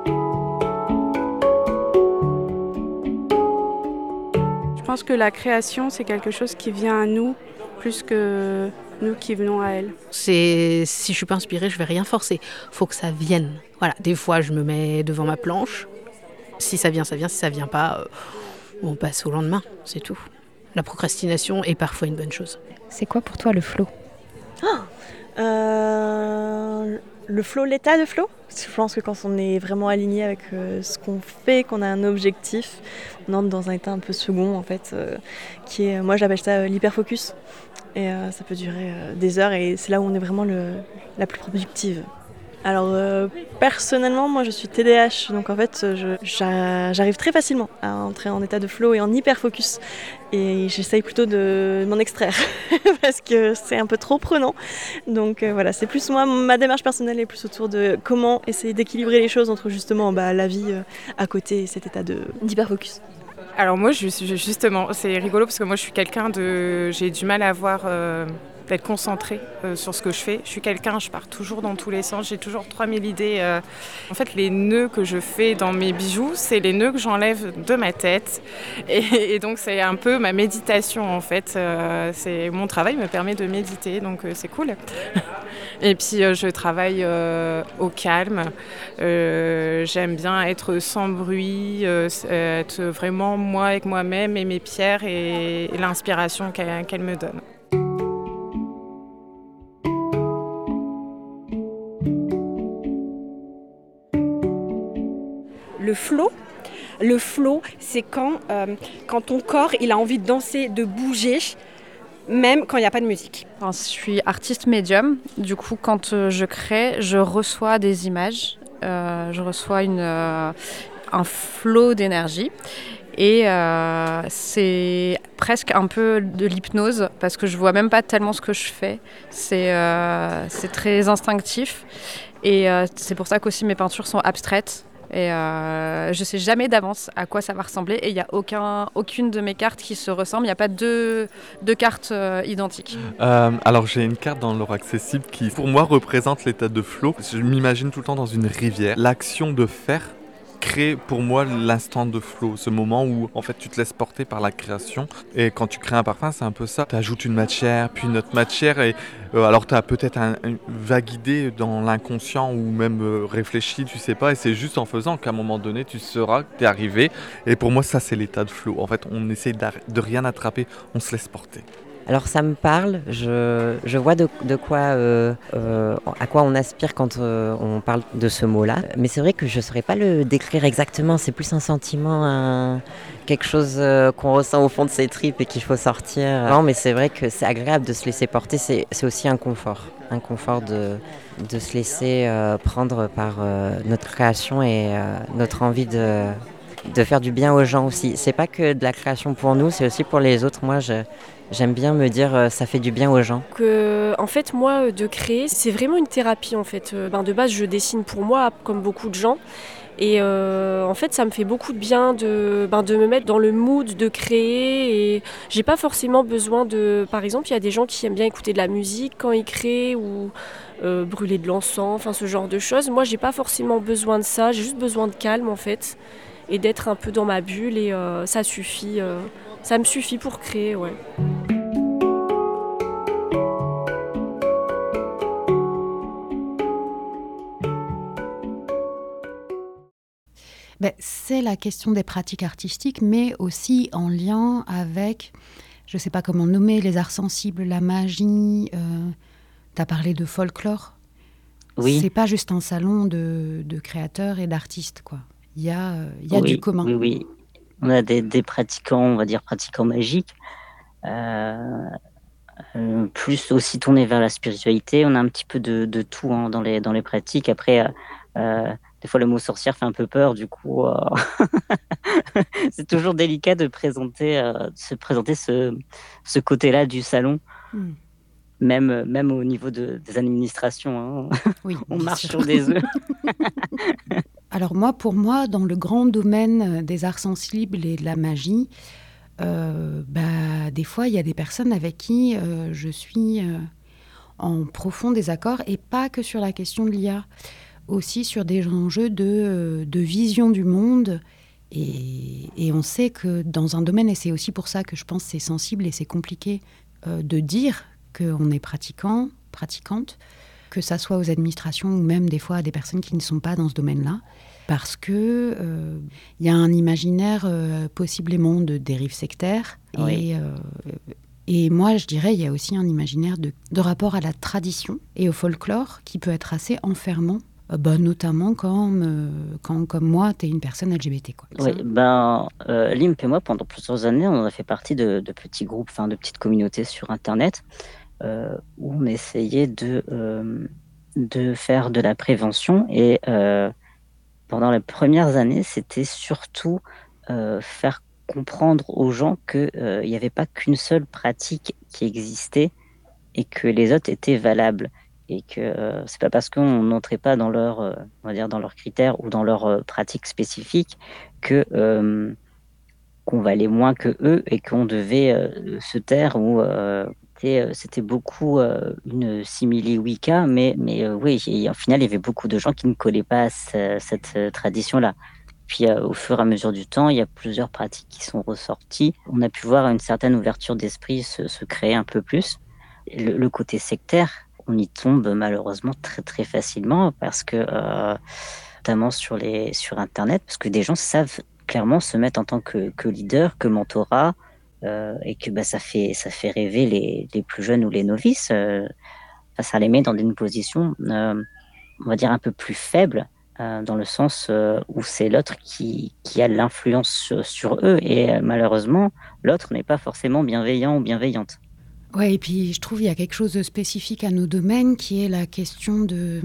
Je pense que la création, c'est quelque chose qui vient à nous plus que nous qui venons à elle. C'est, si je suis pas inspirée, je vais rien forcer. Faut que ça vienne. Voilà, des fois je me mets devant ma planche. Si ça vient, ça vient. Si ça vient pas, euh, on passe au lendemain. C'est tout. La procrastination est parfois une bonne chose. C'est quoi pour toi le flow? Oh euh, Le flow, l'état de flow. Je pense que quand on est vraiment aligné avec euh, ce qu'on fait, qu'on a un objectif, on entre dans un état un peu second en fait, euh, qui est, moi j'appelle ça euh, l'hyperfocus. Et euh, ça peut durer euh, des heures et c'est là où on est vraiment le, la plus productive. Alors euh, personnellement, moi je suis T D A H, donc en fait je, j'a, j'arrive très facilement à entrer en état de flow et en hyper-focus. Et j'essaye plutôt de m'en extraire parce que c'est un peu trop prenant. Donc euh, voilà, c'est plus moi, ma démarche personnelle est plus autour de comment essayer d'équilibrer les choses entre justement bah, la vie euh, à côté et cet état de, d'hyper-focus. Alors moi, je, je, justement, c'est rigolo parce que moi je suis quelqu'un de... J'ai du mal à avoir... Euh... d'être concentrée euh, sur ce que je fais. Je suis quelqu'un, je pars toujours dans tous les sens, j'ai toujours trois mille idées. Euh. En fait, les nœuds que je fais dans mes bijoux, c'est les nœuds que j'enlève de ma tête. Et, et donc, c'est un peu ma méditation, en fait. Euh, c'est, mon travail me permet de méditer, donc euh, c'est cool. Et puis, euh, je travaille euh, au calme. Euh, j'aime bien être sans bruit, euh, être vraiment moi avec moi-même et mes pierres et, et l'inspiration qu'elle, qu'elle me donne. Le flow, le flow, c'est quand, euh, quand ton corps il a envie de danser, de bouger, même quand il n'y a pas de musique. Enfin, je suis artiste médium, du coup quand euh, je crée, je reçois des images, euh, je reçois une, euh, un flow d'énergie. Et euh, c'est presque un peu de l'hypnose parce que je vois même pas tellement ce que je fais. C'est, euh, c'est très instinctif et euh, c'est pour ça qu'aussi mes peintures sont abstraites. Et euh, je sais jamais d'avance à quoi ça va ressembler et il n'y a aucun, aucune de mes cartes qui se ressemble. Il n'y a pas deux, deux cartes euh, identiques. Euh, alors j'ai une carte dans l'or accessible qui pour moi représente l'état de flow. Je m'imagine tout le temps dans une rivière. L'action de faire crée pour moi l'instant de flow, ce moment où en fait tu te laisses porter par la création. Et quand tu crées un parfum, c'est un peu ça. Tu ajoutes une matière, puis une autre matière et euh, alors tu as peut-être un, une vague idée dans l'inconscient ou même euh, réfléchi, tu sais pas, et c'est juste en faisant qu'à un moment donné tu sauras que tu es arrivé. Et pour moi ça c'est l'état de flow. En fait on essaie de rien attraper, on se laisse porter. Alors ça me parle, je, je vois de, de quoi, euh, euh, à quoi on aspire quand euh, on parle de ce mot-là. Mais c'est vrai que je ne saurais pas le décrire exactement, c'est plus un sentiment, un, quelque chose euh, qu'on ressent au fond de ses tripes et qu'il faut sortir. Non, mais c'est vrai que c'est agréable de se laisser porter, c'est, c'est aussi un confort. Un confort de, de se laisser euh, prendre par euh, notre création et euh, notre envie de, de faire du bien aux gens aussi. C'est pas que de la création pour nous, c'est aussi pour les autres. Moi, je, j'aime bien me dire euh, ça fait du bien aux gens. Que, en fait, moi, de créer, c'est vraiment une thérapie. En fait, euh, ben, de base, je dessine pour moi, comme beaucoup de gens. Et euh, en fait, ça me fait beaucoup de bien de, ben, de me mettre dans le mood de créer. Et j'ai pas forcément besoin de. Par exemple, il y a des gens qui aiment bien écouter de la musique quand ils créent ou euh, brûler de l'encens, enfin ce genre de choses. Moi, j'ai pas forcément besoin de ça. J'ai juste besoin de calme, en fait, et d'être un peu dans ma bulle. Et euh, ça suffit. Euh, ça me suffit pour créer, ouais. Ben, c'est la question des pratiques artistiques, mais aussi en lien avec, je ne sais pas comment nommer, les arts sensibles, la magie. Euh, tu as parlé de folklore. Oui. C'est pas juste un salon de, de créateurs et d'artistes, quoi. Il y a, il y a oui, du commun. Oui, oui. On a des, des pratiquants, on va dire pratiquants magiques, euh, euh, plus aussi tournés vers la spiritualité. On a un petit peu de, de tout hein, dans, les, dans les pratiques. Après, euh, des fois, le mot sorcière fait un peu peur, du coup, euh... c'est toujours délicat de présenter, euh, de se présenter ce, ce côté-là du salon. Mm. Même, même au niveau de, des administrations, hein. Oui, on marche sûr. sur des œufs. Alors moi, pour moi, dans le grand domaine des arts sensibles et de la magie, euh, bah, des fois, il y a des personnes avec qui euh, je suis euh, en profond désaccord, et pas que sur la question de l'I A, aussi sur des enjeux de, de vision du monde. Et, et on sait que dans un domaine, et c'est aussi pour ça que je pense que c'est sensible et c'est compliqué euh, de dire qu'on est pratiquant, pratiquante, que ça soit aux administrations ou même des fois à des personnes qui ne sont pas dans ce domaine-là, parce qu'il euh, y a un imaginaire euh, possiblement de dérive sectaire. Oui. Et, euh, et moi, je dirais, il y a aussi un imaginaire de, de rapport à la tradition et au folklore qui peut être assez enfermant, euh, bah, notamment quand, euh, quand, comme moi, tu es une personne L G B T. Quoi. Oui, ben, euh, Limp et moi, pendant plusieurs années, on a fait partie de, de petits groupes, enfin de petites communautés sur Internet, Euh, où on essayait de, euh, de faire de la prévention. Et euh, pendant les premières années, c'était surtout euh, faire comprendre aux gens qu'il euh, n'y avait pas qu'une seule pratique qui existait et que les autres étaient valables. Et que euh, c'est pas parce qu'on n'entrait pas dans leurs euh, on va dire dans leurs critères ou dans leurs euh, pratiques spécifiques que euh, qu'on valait moins que eux et qu'on devait euh, se taire ou euh, c'était beaucoup euh, une simili Wicca, mais, mais euh, oui, et au final, il y avait beaucoup de gens qui ne collaient pas à ce, cette euh, tradition-là. Puis, euh, au fur et à mesure du temps, il y a plusieurs pratiques qui sont ressorties. On a pu voir une certaine ouverture d'esprit se, se créer un peu plus. Le, le côté sectaire, on y tombe malheureusement très, très facilement, parce que, euh, notamment sur, les, sur Internet, parce que des gens savent clairement se mettre en tant que, que leader, que mentorat, Euh, et que bah, ça, fait, ça fait rêver les, les plus jeunes ou les novices. Euh, ça les met dans une position, euh, on va dire, un peu plus faible, euh, dans le sens euh, où c'est l'autre qui, qui a l'influence sur, sur eux. Et euh, malheureusement, l'autre n'est pas forcément bienveillant ou bienveillante. Ouais, et puis je trouve qu'il y a quelque chose de spécifique à nos domaines qui est la question de...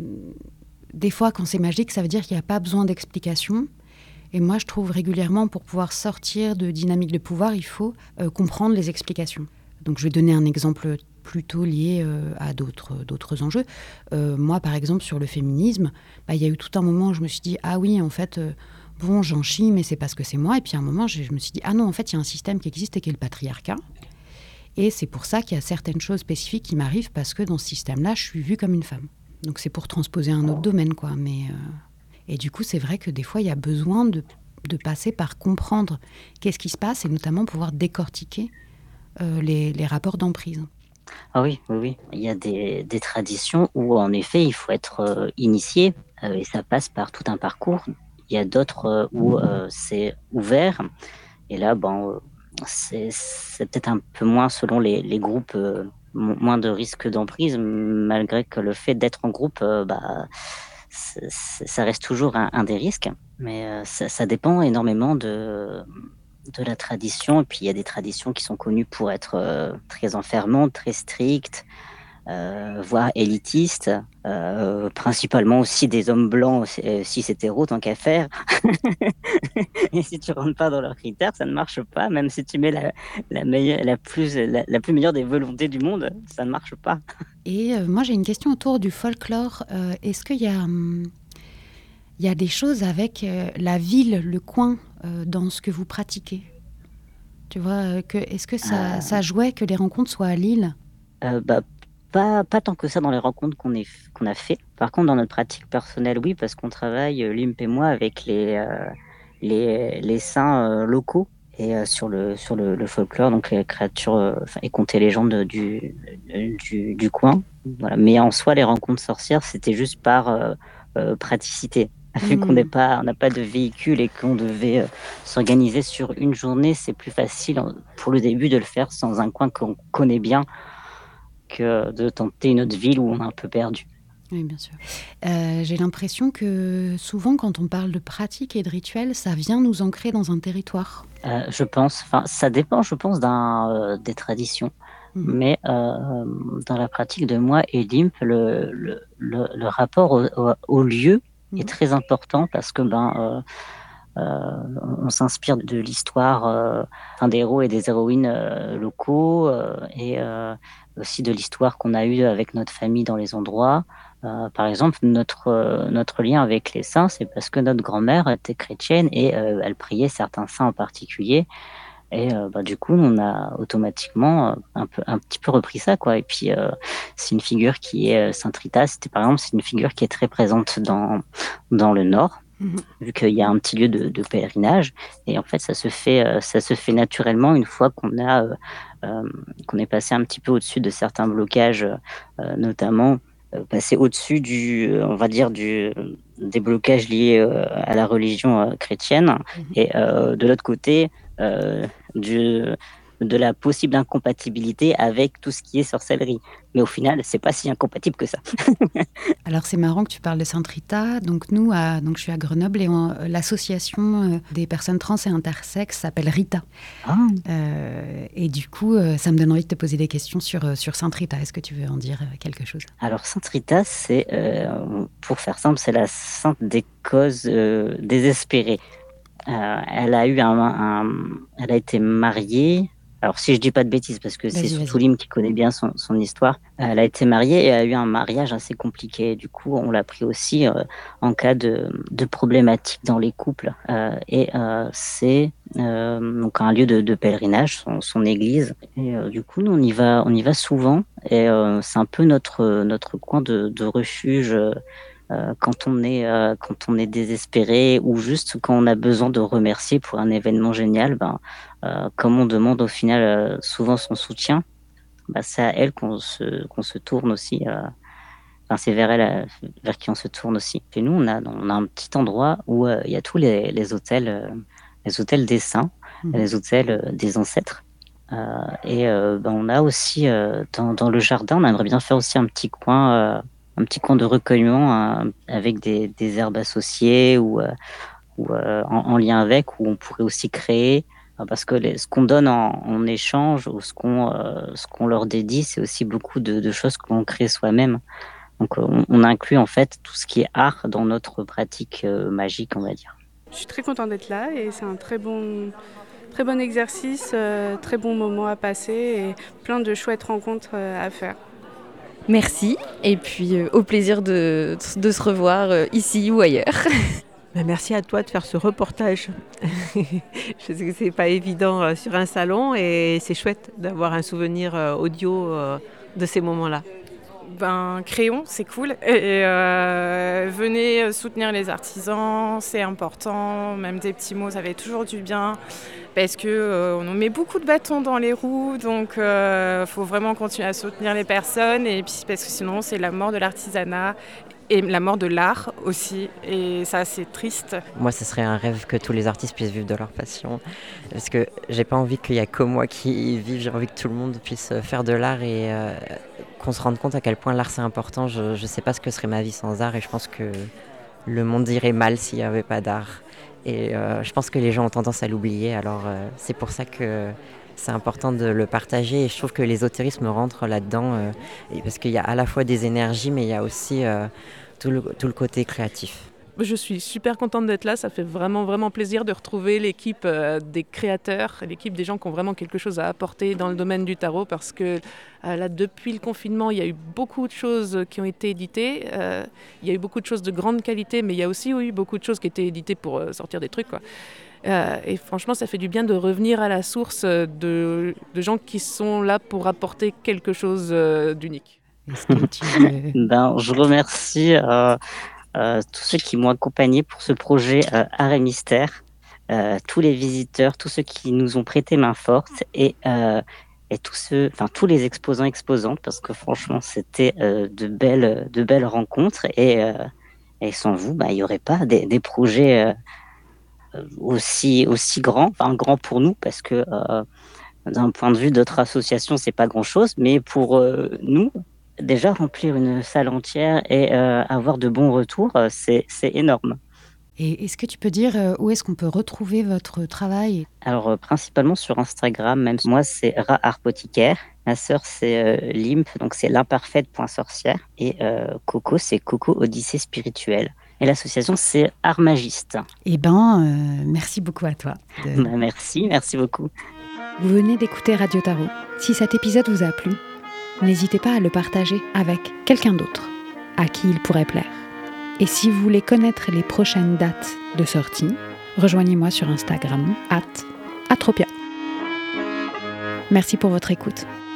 Des fois, quand c'est magique, ça veut dire qu'il n'y a pas besoin d'explication. Et moi, je trouve régulièrement, pour pouvoir sortir de dynamique de pouvoir, il faut euh, comprendre les explications. Donc, je vais donner un exemple plutôt lié euh, à d'autres, d'autres enjeux. Euh, moi, par exemple, sur le féminisme, bah, il y a eu tout un moment où je me suis dit « Ah oui, en fait, euh, bon, j'en chie, mais c'est parce que c'est moi. » Et puis, à un moment, je, je me suis dit « Ah non, en fait, il y a un système qui existe et qui est le patriarcat. » Et c'est pour ça qu'il y a certaines choses spécifiques qui m'arrivent, parce que dans ce système-là, je suis vue comme une femme. Donc, c'est pour transposer un autre domaine, quoi. Mais... Euh... Et du coup, c'est vrai que des fois, il y a besoin de, de passer par comprendre qu'est-ce qui se passe et notamment pouvoir décortiquer euh, les, les rapports d'emprise. Ah oui, oui, oui. Il y a des, des traditions où, en effet, il faut être euh, initié euh, et ça passe par tout un parcours. Il y a d'autres euh, où euh, c'est ouvert et là, bon, c'est, c'est peut-être un peu moins selon les, les groupes, euh, moins de risques d'emprise, malgré que le fait d'être en groupe, euh, bah, C'est, c'est, ça reste toujours un, un des risques, mais euh, ça, ça dépend énormément de, de la tradition. Et puis il y a des traditions qui sont connues pour être euh, très enfermantes, très strictes, euh, voire élitistes, euh, principalement aussi des hommes blancs euh, cis hétéros tant qu'à faire. Et si tu rentres pas dans leurs critères, ça ne marche pas, même si tu mets la, la, meilleure, la, plus, la, la plus meilleure des volontés du monde, ça ne marche pas. Et euh, moi j'ai une question autour du folklore. Euh, est-ce qu'il y a, hum, il y a des choses avec euh, la ville, le coin, euh, dans ce que vous pratiquez? Tu vois, euh, que, est-ce que ça, Euh. ça jouait que les rencontres soient à Lille? Euh, bah, pas, pas tant que ça dans les rencontres qu'on, est, qu'on a fait. Par contre, dans notre pratique personnelle, oui, parce qu'on travaille, euh, Limp et moi, avec les, euh, les, les saints euh, locaux et euh, sur, le, sur le, le folklore, donc les créatures euh, et contes et légendes du, du, du coin. Voilà. Mais en soi, les rencontres sorcières, c'était juste par euh, euh, praticité. Vu qu'on n'est pas, on n'a pas de véhicule et qu'on devait euh, s'organiser sur une journée, c'est plus facile en- pour le début de le faire sans un coin qu'on connaît bien que de tenter une autre ville où on est un peu perdu. Oui, bien sûr. Euh, j'ai l'impression que souvent, quand on parle de pratique et de rituel, ça vient nous ancrer dans un territoire. Euh, je pense, enfin, ça dépend, je pense, d'un, euh, des traditions. Mhm. Mais euh, dans la pratique de moi et Limp, le, le, le, le rapport au, au, au lieu est très important parce que ben, euh, euh, on s'inspire de l'histoire euh, enfin, des héros et des héroïnes euh, locaux euh, et euh, aussi de l'histoire qu'on a eue avec notre famille dans les endroits. Euh, par exemple, notre, euh, notre lien avec les saints, c'est parce que notre grand-mère était chrétienne et euh, elle priait certains saints en particulier. Et euh, bah, du coup, on a automatiquement euh, un, peu, un petit peu repris ça, quoi. Et puis, euh, c'est une figure qui est, euh, Saint Rita, c'était par exemple, c'est une figure qui est très présente dans, dans le Nord, Mhm. vu qu'il y a un petit lieu de, de pèlerinage. Et en fait, ça se fait, euh, ça se fait naturellement une fois qu'on a, euh, euh, qu'on est passé un petit peu au-dessus de certains blocages, euh, notamment euh, passer au-dessus du, euh, on va dire, du, des blocages liés euh, à la religion euh, chrétienne. Et euh, de l'autre côté, euh, du, de la possible incompatibilité avec tout ce qui est sorcellerie. Mais au final, c'est pas si incompatible que ça. Alors c'est marrant que tu parles de Sainte Rita. Donc nous, à, donc je suis à Grenoble et on- l'association euh, des personnes trans et intersexes s'appelle Rita. Ah. Euh, et du coup, euh, ça me donne envie de te poser des questions sur, euh, sur Sainte Rita. Est-ce que tu veux en dire euh, quelque chose? Alors, Sainte Rita, c'est, euh, pour faire simple, c'est la sainte des causes euh, désespérées. Euh, elle a eu un, un- elle a été mariée. Alors, si je dis pas de bêtises, parce que c'est Vas-y, surtout vas-y. Lim qui connaît bien son, son histoire, elle a été mariée et a eu un mariage assez compliqué. Du coup, on l'a pris aussi euh, en cas de, de problématiques dans les couples. Euh, et euh, c'est euh, donc un lieu de, de pèlerinage, son, son église. Et euh, du coup, nous, on y va, on y va souvent. Et euh, c'est un peu notre notre coin de, de refuge. euh, euh, quand on est euh, quand on est désespéré ou juste quand on a besoin de remercier pour un événement génial, ben euh, comme on demande au final euh, souvent son soutien, bah, c'est à elle qu'on se qu'on se tourne aussi. euh, Enfin, c'est vers elle euh, vers qui on se tourne aussi. Et nous, on a on a un petit endroit où euh, il y a tous les les hôtels euh, les hôtels des saints, Mhm. les hôtels euh, des ancêtres. Euh, et euh, ben, on a aussi euh, dans, dans le jardin, on aimerait bien faire aussi un petit coin, euh, un petit coin de recueillement euh, avec des, des herbes associées ou, euh, ou euh, en, en lien avec, où on pourrait aussi créer, euh, parce que les- ce qu'on donne en, en échange ou ce qu'on euh, ce qu'on leur dédie, c'est aussi beaucoup de, de choses qu'on crée soi-même. Donc euh, on, on inclut en fait tout ce qui est art dans notre pratique euh, magique, on va dire. Je suis très contente d'être là et c'est un très bon, très bon exercice, euh, très bon moment à passer et plein de chouettes rencontres euh, à faire. Merci, et puis euh, au plaisir de, de se revoir euh, ici ou ailleurs. Ben, merci à toi de faire ce reportage. Je sais que c'est pas évident euh, sur un salon et c'est chouette d'avoir un souvenir euh, audio euh, de ces moments-là. Ben, créons, c'est cool. Et euh, venez soutenir les artisans, c'est important. Même des petits mots, ça fait toujours du bien. Parce qu'on euh, on nous met beaucoup de bâtons dans les roues, donc il euh, faut vraiment continuer à soutenir les personnes. Et puis parce que sinon, c'est la mort de l'artisanat et la mort de l'art aussi. Et ça, c'est triste. Moi, ce serait un rêve que tous les artistes puissent vivre de leur passion. Parce que j'ai pas envie qu'il y a que moi qui vive, j'ai envie que tout le monde puisse faire de l'art et euh, qu'on se rende compte à quel point l'art c'est important. Je, je sais pas ce que serait ma vie sans art et je pense que le monde irait mal s'il n'y avait pas d'art. Et euh, je pense que les gens ont tendance à l'oublier. Alors euh, c'est pour ça que c'est important de le partager et je trouve que l'ésotérisme rentre là-dedans euh, et parce qu'il y a à la fois des énergies mais il y a aussi euh, tout, le, tout le côté créatif. Je suis super contente d'être là, ça fait vraiment vraiment plaisir de retrouver l'équipe euh, des créateurs, l'équipe des gens qui ont vraiment quelque chose à apporter dans le domaine du tarot parce que euh, là depuis le confinement il y a eu beaucoup de choses qui ont été éditées, euh, il y a eu beaucoup de choses de grande qualité mais il y a aussi eu beaucoup de choses qui étaient éditées pour euh, sortir des trucs quoi. Euh, et franchement ça fait du bien de revenir à la source de, de gens qui sont là pour apporter quelque chose euh, d'unique. Est-ce que tu veux... ben, je remercie euh... Euh, tous ceux qui m'ont accompagné pour ce projet euh, Art et Mystère, euh, tous les visiteurs, tous ceux qui nous ont prêté main forte et, euh, et tous, ceux, enfin, tous les exposants exposantes parce que franchement c'était euh, de, belles, de belles rencontres et, euh, et sans vous bah, il n'y aurait pas des, des projets euh, aussi, aussi grands, enfin grands pour nous parce que euh, d'un point de vue d'autres associations c'est pas grand chose mais pour euh, nous déjà, remplir une salle entière et euh, avoir de bons retours, euh, c'est, c'est énorme. Et est-ce que tu peux dire euh, où est-ce qu'on peut retrouver votre travail ? Alors, euh, principalement sur Instagram, même moi, c'est Ra Apothicaire. Ma sœur, c'est euh, Limp, donc c'est l'imparfaite.sorcière. Et euh, Coco, c'est Coco Odyssée Spirituelle. Et l'association, c'est Armagiste. Eh ben, euh, merci beaucoup à toi. De... Bah, merci, merci beaucoup. Vous venez d'écouter Radio Tarot. Si cet épisode vous a plu, n'hésitez pas à le partager avec quelqu'un d'autre à qui il pourrait plaire. Et si vous voulez connaître les prochaines dates de sortie, rejoignez-moi sur Instagram, arobase atropia. Merci pour votre écoute.